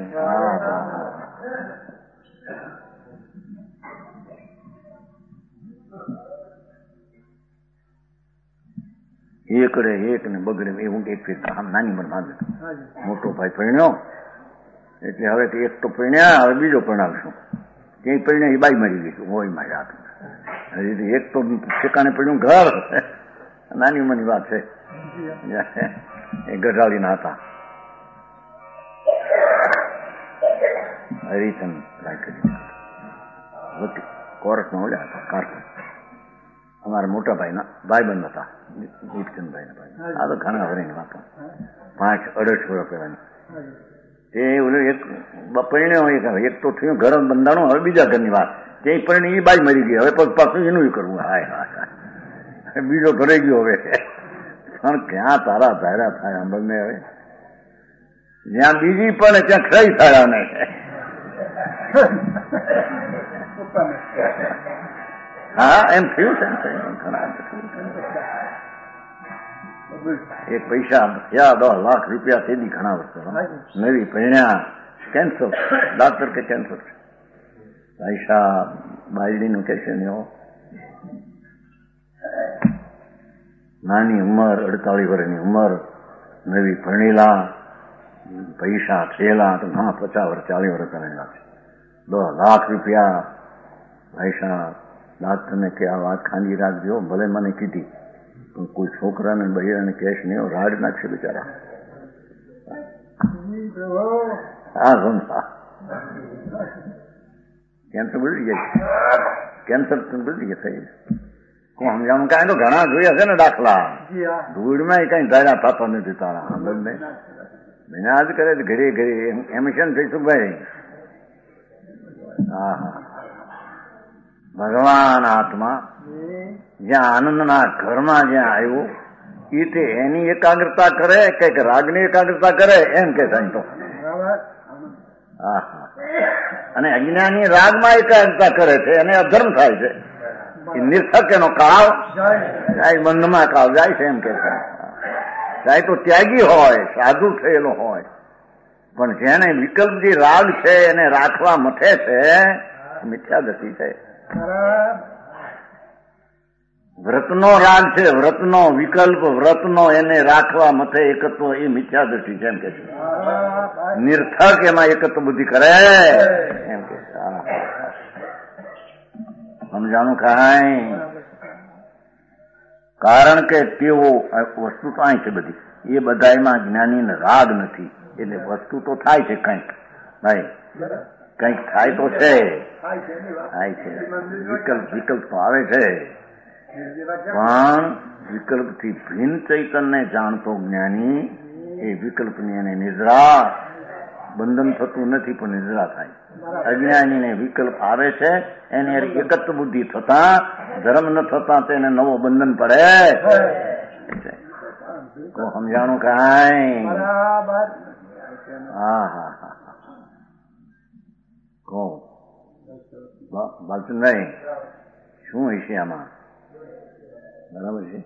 એકડે એક ને બગડે એવું એક ફેર આમ નાની મન માંગે. મોટો ભાઈ પરણ્યો એટલે હવે એક તો પરણ્યા, હવે બીજો પરણાવશું. ક્યાંય પરણ્યા એ બાઈ મરી ગઈ હોય મારે હાથ. એક તો ઠેકાણે પડ્યું ઘર. નાની ઉંમરની વાત છે. એ ગઢાળીના હતા હરિચંદ કોર્ટમાં ઓલ્યા હતા. કાર્ટૂન અમારા મોટા ભાઈના ભાઈબંધ હતા, દીપચંદભાઈના ભાઈ. આ તો ઘણા વર્ષની વાતો, પાંચ અઢાર વર્ષ પહેલાની. તે એક પરિણ્યો એક તો થયું ઘર બંધાણું. હવે બીજા ઘરની વાત ક્યાંય પરિણી એ બાઈ મરી ગઈ. હવે પગ પાછું એનું કરવું. હાય હા બીજો ઘરે ગયો. હવે પણ ક્યાં તારા ધારા થાય બંને. હવે જ્યાં બીજી પણ ત્યાં ખરી થાય ને. હા એમ થયું છે. એક પૈસા થયા દસ લાખ રૂપિયા તેથી ઘણા વર્ષો નવી પરિણ્યા. કેન્સર ડોક્ટર કે કેન્સર છે. પૈસા બાયડીનું કે છે ને નાની ઉંમર, અડતાલીસ વર્ષની ઉંમર, નવી ભણેલા, પૈસા થયેલા તો ઘણા પચાસ વર્ષ ચાલીસ વર્ષ ભણેલા છે. દસ લાખ રૂપિયા પૈસા. ડાક્ટરને કે આ વાત ખાંડી રાખજો, ભલે મને કીધી પણ કોઈ છોકરાને બૈરાને કેશ નહીં, રાડ નાખશે બિચારા. હા સંસ્થા કેન્સર બધી જાય. કેન્સર બધી જાય થઈ સમજાવું કાંઈ તો ઘણા જોયા છે ને દાખલા. ધૂળમાં કઈ ધાર્યા થતા નથી તારા બંને મેં જ કરે ઘરે ઘરે એમિશન થઈશું ભાઈ. હા હા ભગવાન આત્મા જ્યાં આનંદના ઘરમાં જ્યાં આવ્યો એ તે એની એકાગ્રતા કરે કે રાગની એકાગ્રતા કરે એમ કે સાંઈ તો. હા હા અને અજ્ઞાની રાગમાં એકાગ્રતા કરે છે એને અધર્મ થાય છે. નિર્થક એનો કાળ જાય, બંધમાં કાળ જાય છે એમ કે છે. ચાહે તો ત્યાગી હોય, સાધુ થયેલો હોય, પણ જેને વિકલ્પ જે રાગ છે એને રાખવા મથે છે મિથ્યા ગતિ છે. વ્રતનો રાગ છે, વ્રતનો વિકલ્પ, વ્રતનો એને રાખવા મથે એકત્વ એ મિથ્યા દ્રષ્ટિ છે એમ કે છે. નિર્થક એમાં એકત્વ બુદ્ધિ કરે એમ કે છે. સમજાણું કાંઈ. કારણ કે તેઓ વસ્તુ તો અહીં છે બધી, એ બધા એમાં જ્ઞાની રાગ નથી એટલે વસ્તુ તો થાય છે કંઈક. ભાઈ કંઈક થાય તો છે, થાય છે. વિકલ્પ વિકલ્પ તો આવે છે પણ વિકલ્પથી ભિન્ન ચૈતન્ય જાણતો જ્ઞાની એ વિકલ્પની એને નિદ્રા બંધન થતું નથી પણ નિદ્રા થાય. અજ્ઞાનીને વિકલ્પ આવે છે, એની એકત્વ બુદ્ધિ થતા ધર્મ ન થતા તેને નવો બંધન પડે. તો સમજાણું કાંઈ? હા હા હા કહો બાલચંદભાઈ, શું હોય છે આમાં? બરાબર છે.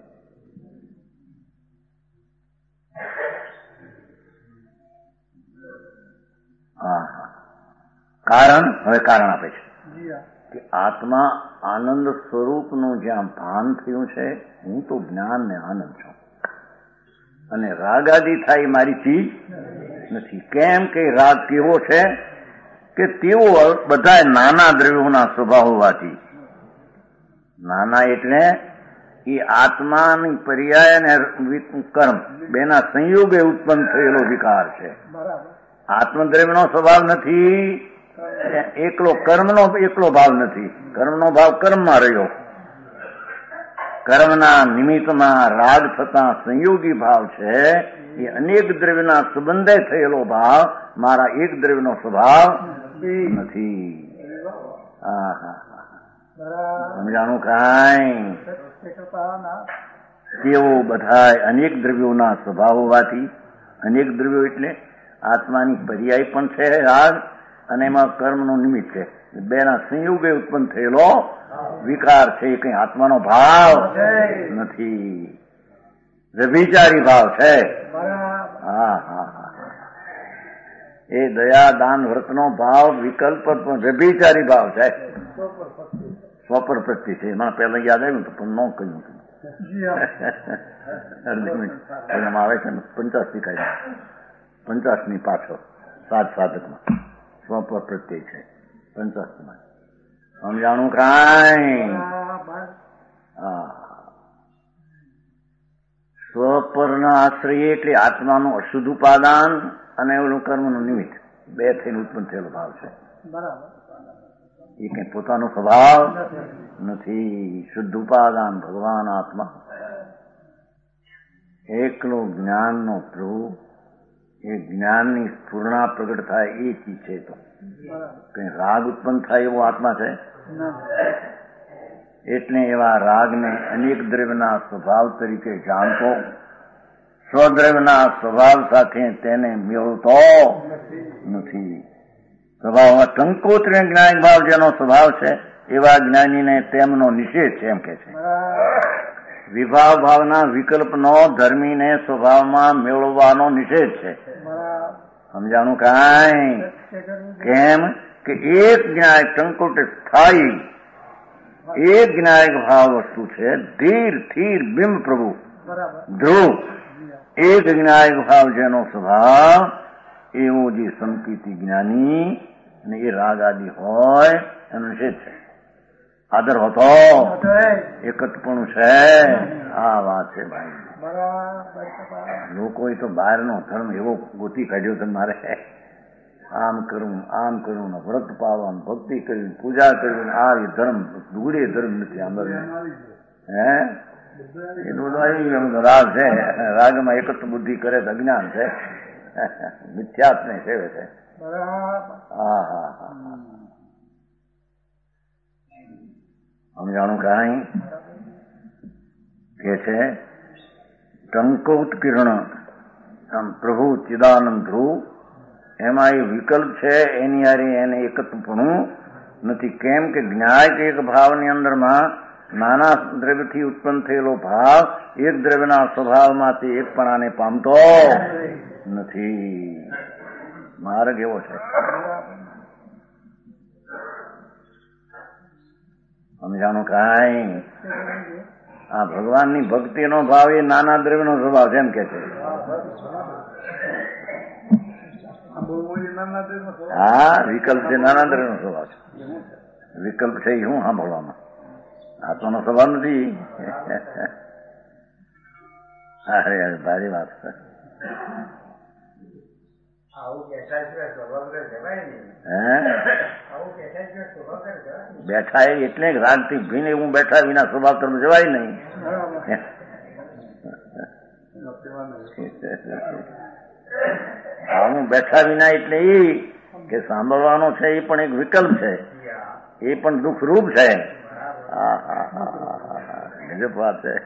હા હા કારણ હવે કારણ આપે છે કે આત્મા આનંદ સ્વરૂપનું જ્યાં ભાન થયું છે, હું તો જ્ઞાન ને આનંદ છું, અને રાગ આદિ થાય મારી ચીજ નથી. કેમ કે રાગ કેવો છે કે તેઓ બધા નાના દ્રવ્યોના સ્વભાવ હોવાથી, નાના એટલે એ આત્માની પર્યાય અને કર્મ બેના સંયોગે ઉત્પન્ન થયેલો વિકાર છે. આત્મદ્રવ્યનો સ્વભાવ નથી, એકલો કર્મનો એકલો ભાવ નથી. કર્મનો ભાવ કર્મમાં રહ્યો, કર્મના નિમિત્તમાં રાગ થતા સંયોગી ભાવ છે. એ અનેક દ્રવ્યના સંબંધે થયેલો ભાવ મારા એક દ્રવ્યનો સ્વભાવ નથી. હા હા સમજાણું કાંઈ? તેઓ બધા અનેક દ્રવ્યોના સ્વભાવ હોવાથી, અનેક દ્રવ્યો એટલે આત્માની પર્યાય પણ છે રાગ, અને એમાં કર્મનો નિમિત્ત છે. બેના સંયોગે ઉત્પન્ન થયેલો વિકાર છે. એ કઈ આત્માનો ભાવ નથી, વ્યભિચારી ભાવ છે. હા હા હા એ દયા દાન વ્રતનો ભાવ વિકલ્પ પણ વ્યભિચારી ભાવ છે, સ્વપર પ્રત્યે છે. એમાં પહેલા યાદ આવ્યું તો પણ ન કહ્યું આવે છે પંચાસ શીખાય, પંચાસ ની પાછળ સાત સાધકમાં સ્વપર પ્રત્યય છે પંચાસમાં. સમજાણું કાંઈ? હા સ્વપરના આશ્રય એટલે આત્માનું અશુદ્ધ ઉપાદાન અને એનું કર્મનું નિમિત્ત બે થઈને ઉત્પન્ન થયેલો ભાવ છે. એ કઈ પોતાનો સ્વભાવ નથી. શુદ્ધ ઉપાદાન ભગવાન આત્મા એકલો જ્ઞાનનો પ્રભુ, એ જ્ઞાનની સ્ફુરણા પ્રગટ થાય એ ચીજ છે. તો કઈ રાગ ઉત્પન્ન થાય એવો આત્મા છે? એટલે એવા રાગને અનેક દ્રવ્યના સ્વભાવ તરીકે જાણતો, સ્વદ્રવ્યના સ્વભાવ સાથે તેને મેળવતો નથી. સ્વભાવમાં ટંકોત્રી જ્ઞાનિક ભાવ જેનો સ્વભાવ છે એવા જ્ઞાનીને તેમનો નિષેધ છે એમ કે છે. વિભાવ ભાવના વિકલ્પનો ધર્મીને સ્વભાવમાં મેળવવાનો નિષેધ છે. સમજાણું કાંઈ? કેમ કે એક જ્ઞાનિક ટંકોટ સ્થાયી એક જ્ઞાનિક ભાવ વસ્તુ છે, ધીર થીર બિંબ પ્રભુ ધ્રુવ એક જ્ઞાનિક ભાવ જેનો સ્વભાવ એવો જે સંકિતિ જ્ઞાની અને એ રાગ આદિ હોય એનો નિષેધ છે. આદર હોતો એકતપણું છે. આ વાત છે ભાઈ. લોકોએ તો બહારનો ધર્મ એવો ગોતી કાઢ્યો છે, મારે આમ કરવું આમ કરવું ને વ્રત પાવવાનું ભક્તિ કરવી પૂજા કરવી, આ એ ધર્મ દુગડે ધર્મ નથી. આંબર હે એ બધું રાગ છે. રાગમાં એકત્વ બુદ્ધિ કરે તો અજ્ઞાન છે, મિથ્યાત્મને સેવે છે. હા હા હા સમજાણું કાંઈ? કે છે ટંકોત્કીર્ણ પ્રભુ ચિદાનંદ ધ્રુવ, એમાં એ વિકલ્પ છે, એની હારી એને એકત્વપણું નથી. કેમ કે જ્ઞાયક એક ભાવની અંદરમાં નાના દ્રવ્યથી ઉત્પન્ન થયેલો ભાવ એક દ્રવ્યના સ્વભાવમાંથી એકપણાને પામતો નથી. માર્ગ એવો છે. સમજાણું કાંઈ? આ ભગવાનની ભક્તિનો ભાવ એ નાના દ્રવ્યનો સ્વભાવ છે એમ કે છે. હા વિકલ્પ છે, નાના દ્રવ્યનો સ્વભાવ છે. વિકલ્પ છે એ હું સાંભળવામાં, આત્માનો સ્વભાવ નથી. અરે ભારી વાત છે. બેઠા એટલે રાગથી ભીને હું બેઠા વિના સ્વભાવ તરફ જવાય નહીં. હું બેઠા વિના એટલે એ કે સાંભળવાનો છે એ પણ એક વિકલ્પ છે, એ પણ દુઃખરૂપ છે. હા હા હા હા હા ગજબ વાત છે.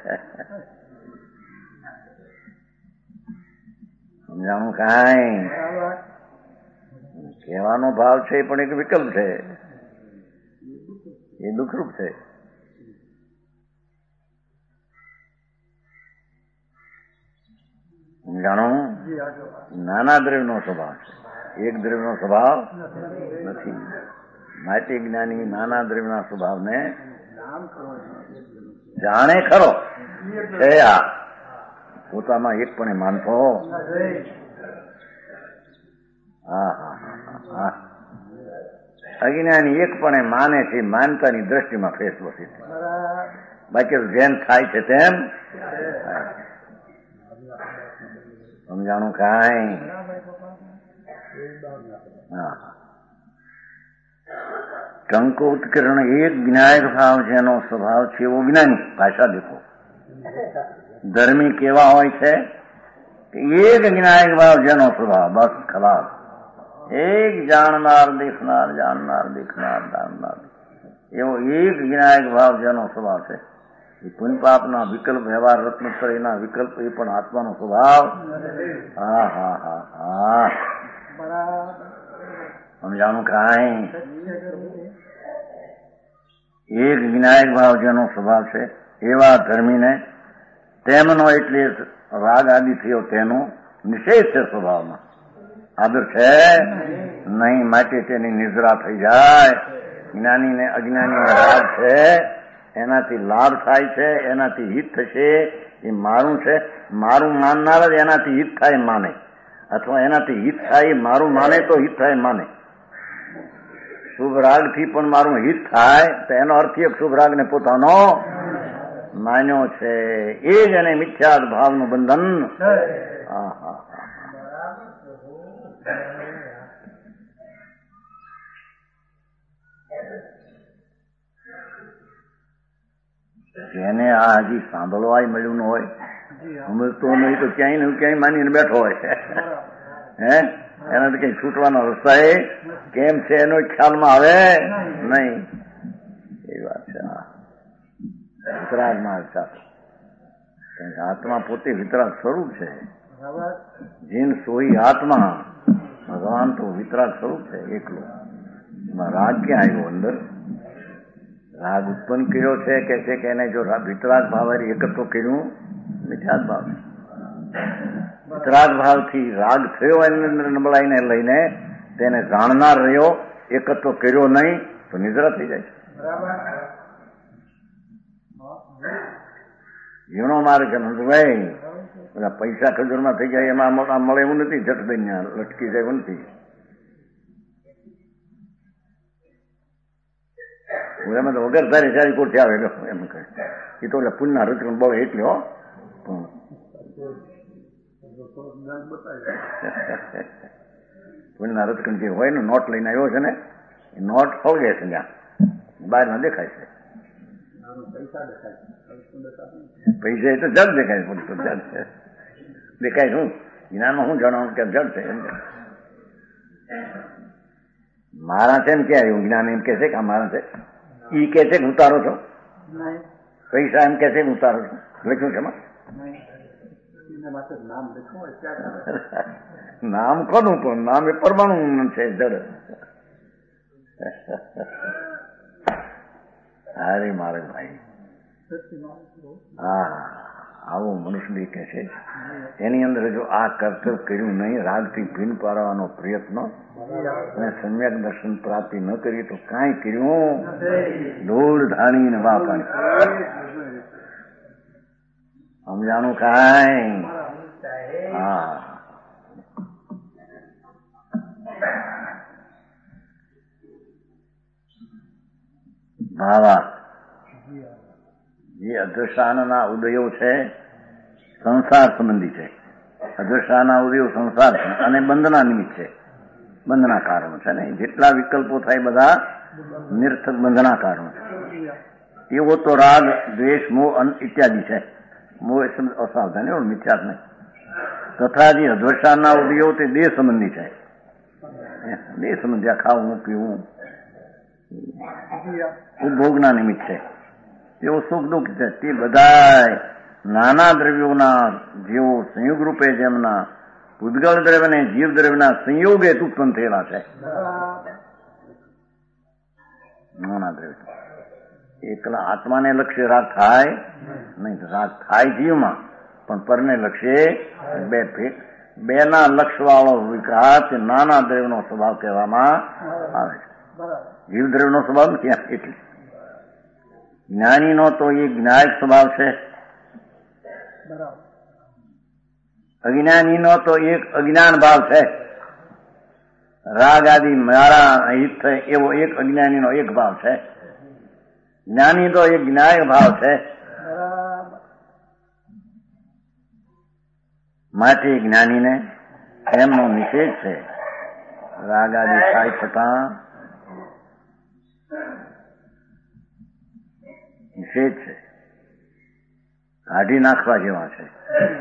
સમજાણું કાંઈ? કહેવાનો ભાવ છે એ પણ એક વિકલ્પ છે, એ દુઃખરૂપ છે. સમજાણું? નાના દ્રવ્યનો સ્વભાવ છે, એક દ્રવ્યનો સ્વભાવ નથી. માટે જ્ઞાની નાના દ્રવ્યના સ્વભાવને જાણે ખરો છે. આ પોતામાં એકપણે માનતો. હા હા હા હા અજ્ઞાની એકપણે માને છે, માનતાની દ્રષ્ટિમાં ફેસલો છે. બાકી જેમ થાય છે તેમ સમજાણું કાંઈ? હા ટંકો ઉત્કીર્ણ એક જ્ઞાયક ભાવ જેનો સ્વભાવ છે એવો જ્ઞાની. ભાષા દેખો, ધર્મી કેવા હોય છે? એક જ્ઞાયક ભાવ જેનો સ્વભાવ, બસ ખલાસ. એક જાણનાર દેખનાર, જાણનાર દેખનાર, જાણનાર એવો એક જ્ઞાયક ભાવ જેનો સ્વભાવ છે. એ પુણ્ય પાપના વિકલ્પ, વ્યવહાર રત્નોત્તર એના વિકલ્પ, એ પણ આત્માનો સ્વભાવ. હા હા હા હા સમજાણું કાંઈ? એક વિનાયક ભાવ જેનો સ્વભાવ છે એવા ધર્મીને તેમનો એટલે રાગ આદિ થયો તેનો નિષેધ છે સ્વભાવમાં, આદર છે નહીં. માટે તેની નિદ્રા થઈ જાય. જ્ઞાનીને અજ્ઞાનીને રાગ છે, એનાથી લાભ થાય છે, એનાથી હિત થશે, એ મારું છે. મારું માનનાર જ એનાથી હિત થાય માને, અથવા એનાથી હિત થાય મારું માને તો હિત થાય માને. શુભ રાગથી પણ મારું હિત થાય તો એનો અર્થ એક શુભ રાગને પોતાનો માન્યો છે. એ જ એને મિથ્યા ભાવનું બંધન. હા હા જેને આ હજી સાંભળવા મળ્યું ન હોય, સમજતો નહીં તો ક્યાંય ને ક્યાંય માનીને બેઠો હોય હે એનાથી કઈ છૂટવાનો રસ્તા એ કેમ છે એનો ખ્યાલમાં આવે નહીં. એ વાત છે. વિતરાગ માર્ગ સાથે આત્મા પોતે વિતરાગ સ્વરૂપ છે. જીન સોઈ આત્મા, ભગવાન તો વિતરાગ સ્વરૂપ છે એકલો. એમાં રાગ ક્યાં આવ્યો? અંદર રાગ ઉત્પન્ન કર્યો છે કે છે કે એને જો વિતરાગ ભાવ એકત્ર કર્યું, મિથ્યાદ ભાવ. વિતરાગ ભાવથી રાગ થયો એની અંદર નબળાઈને લઈને તેને જાણનાર રહ્યો, એકત્ર કર્યો નહીં તો નિદ્રા થઈ જાય છે. ઝીણો માર્ગ છે ભાઈ. બધા પૈસા ખજૂરમાં થઈ જાય એમાં મળે એવું નથી, જટ દઈને લટકી જાય એવું નથી. એમાં તો વગર સારી સારી કોઠી આવે એમ કહે. એ તો એટલે પુનના રચકણ બહુ એટલે હો. પુનના રચકણ જે હોય ને નોટ લઈને આવ્યો છે ને, એ નોટ ફળગે છે ત્યાં બહારમાં દેખાય છે. પૈસા એ તો જડ દેખાય છે, જડ છે દેખાય શું જ્ઞાનમાં શું જણાવું કે જડ છે એમ. મારા છે એમ કે આવ્યું જ્ઞાન એમ કે છે કે આ મારા છે. ઈ કે છે કે ઉતારો છો પૈસા, એમ કે છે કે ઉતારો છો. લખ્યું છે નામ કોનું? તો નામ એ પરમાણુ છે, જડ. અરે મારે ભાઈ, હા આવું મનુષ્ય કે છે. એની અંદર જો આ કર્તવ્ય કર્યું નહીં, રાગથી ભીન પાડવાનો પ્રયત્ન અને સમ્યક દર્શન પ્રાપ્તિ ન કરી તો કાંઈ કર્યું ધૂળ ધાણી ને વાપણી. સમજાણું કાંઈ? હા ભાવા જે અદૃશ્યના ઉદયો છે સંસાર સંબંધી છે. અદૃશ્યના ઉદયો સંસાર છે અને બંધના નિમિત્ત છે, બંધના કારણો છે ને. જેટલા વિકલ્પો થાય બધા નિર્થક બંધના કારણો છે. એવો તો રાગ, દ્વેષ, મોહ ઇત્યાદિ છે. મોહ એ અસાવધાની મિથ્યાત નહીં. તથા જે અધ્વસાના ઉદયો તે દેહ સંબંધી છે. દેહ સંબંધી આ ખાવું પીવું ઉપભોગના નિમિત્ત છે. તેઓ સુખ દુઃખ છે તે બધા નાના દ્રવ્યોના જેવો સંયોગ રૂપે જેમના પૂતગળ દ્રવ્ય અને જીવ દ્રવ્યના સંયોગે ઉત્પન્ન થયેલા છે. નાના દ્રવ્ય એકલા આત્માને લક્ષ્ય રાગ થાય નહીં, રાગ થાય જીવમાં પણ પરને લક્ષ્ય બે બે ના લક્ષ્ય વાળો વિકાસ નાના દ્રવ્યનો સ્વભાવ કહેવામાં આવે છે. જીવ દ્રવ્યનો સ્વભાવ નથી એટલે જ્ઞાનીનો તો એ જ્ઞાયક સ્વભાવ છે, અજ્ઞાનીનો તો એક અજ્ઞાન ભાવ છે. રાગ આદિ મારા હિત થાય એવો એક અજ્ઞાનીનો એક ભાવ છે. જ્ઞાની તો એક જ્ઞાયક ભાવ છે. માટે જ્ઞાનીને એમનો નિષેધ છે. રાગ આદિ થાય છતાં નિષેધ છે, કાઢી નાખવા જેવા છે.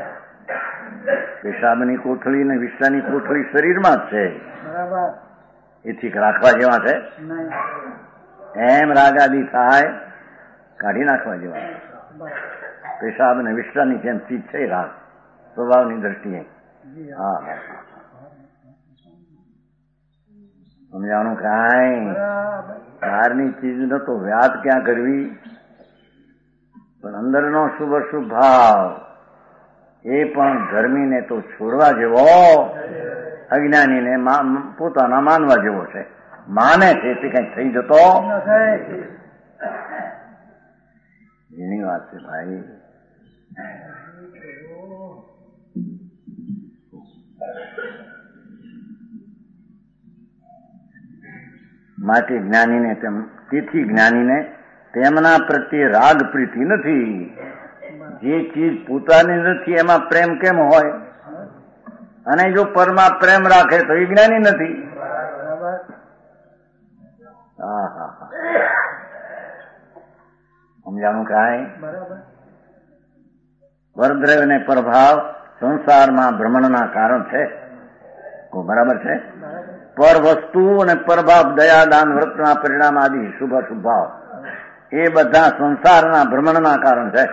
પેશાબની કોથળી ને વિશ્વાની કોથળી શરીરમાં જ છે, એથી રાખવા જેવા છે. એમ રાગાદી થાય કાઢી નાખવા જેવા છે. પેશાબ ને વિશ્વાની જેમ ચીજ છે રાગ સ્વભાવની દ્રષ્ટિએ. હા સમજાણું કાંઈ બહારની ચીજ ન તો વ્યાજ ક્યાં કરવી, પણ અંદરનો શુભ અશુભ ભાવ એ પણ ધર્મીને તો છોડવા જેવો, અજ્ઞાનીને પોતાના માનવા જેવો છે. માને છે તે કઈ થઈ જતો એની વાત છે ભાઈ. માટે જ્ઞાનીને તેમ તેથી જ્ઞાનીને તેમના પ્રત્યે રાગ પ્રીતિ નથી. જે ચીજ પોતાની નથી એમાં પ્રેમ કેમ હોય? અને જો પરમાં પ્રેમ રાખે તો એ જ્ઞાની નથી. હા હા હા સમજાણું કાંઈ? પરદ્રવ્ય ને પ્રભાવ સંસારમાં ભ્રમણના કારણ છે. બરાબર છે. પર વસ્તુ અને પરભાવ દયા દાન વ્રતના પરિણામ આદિ શુભ અશુભ ભાવ એ બધા સંસારના ભ્રમણના કારણ છે.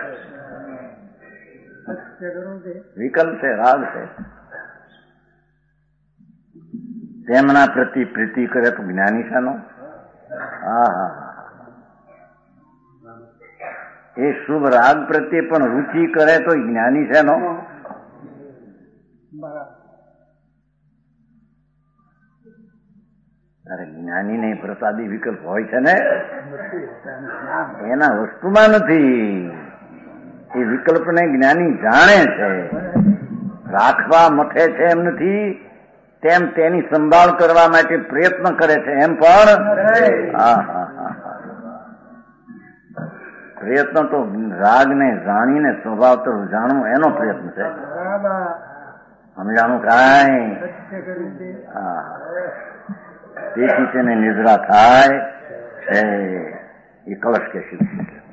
વિકલ્પ છે, રાગ છે. તેમના પ્રતિ પ્રીતિ કરે તો જ્ઞાની શાનો? હા હા એ શુભ રાગ પ્રત્યે પણ રુચિ કરે તો જ્ઞાની શાનો? અરે જ્ઞાની ને પ્રસાદી વિકલ્પ હોય છે ને, એના વસ્તુમાં નથી. એ વિકલ્પને જ્ઞાની જાણે છે, રાખવા મથે છે એમ નથી, તેમ તેની સંભાળ કરવા માટે પ્રયત્ન કરે છે એમ પણ. હા હા હા પ્રયત્ન તો રાગને જાણીને સ્વભાવ તો જાણવું એનો પ્રયત્ન છે. સમજાણું કાંઈ? હા તેથી તેને નિદ્રા થાય છે. એ કલશ કે સિદ્ધ છે.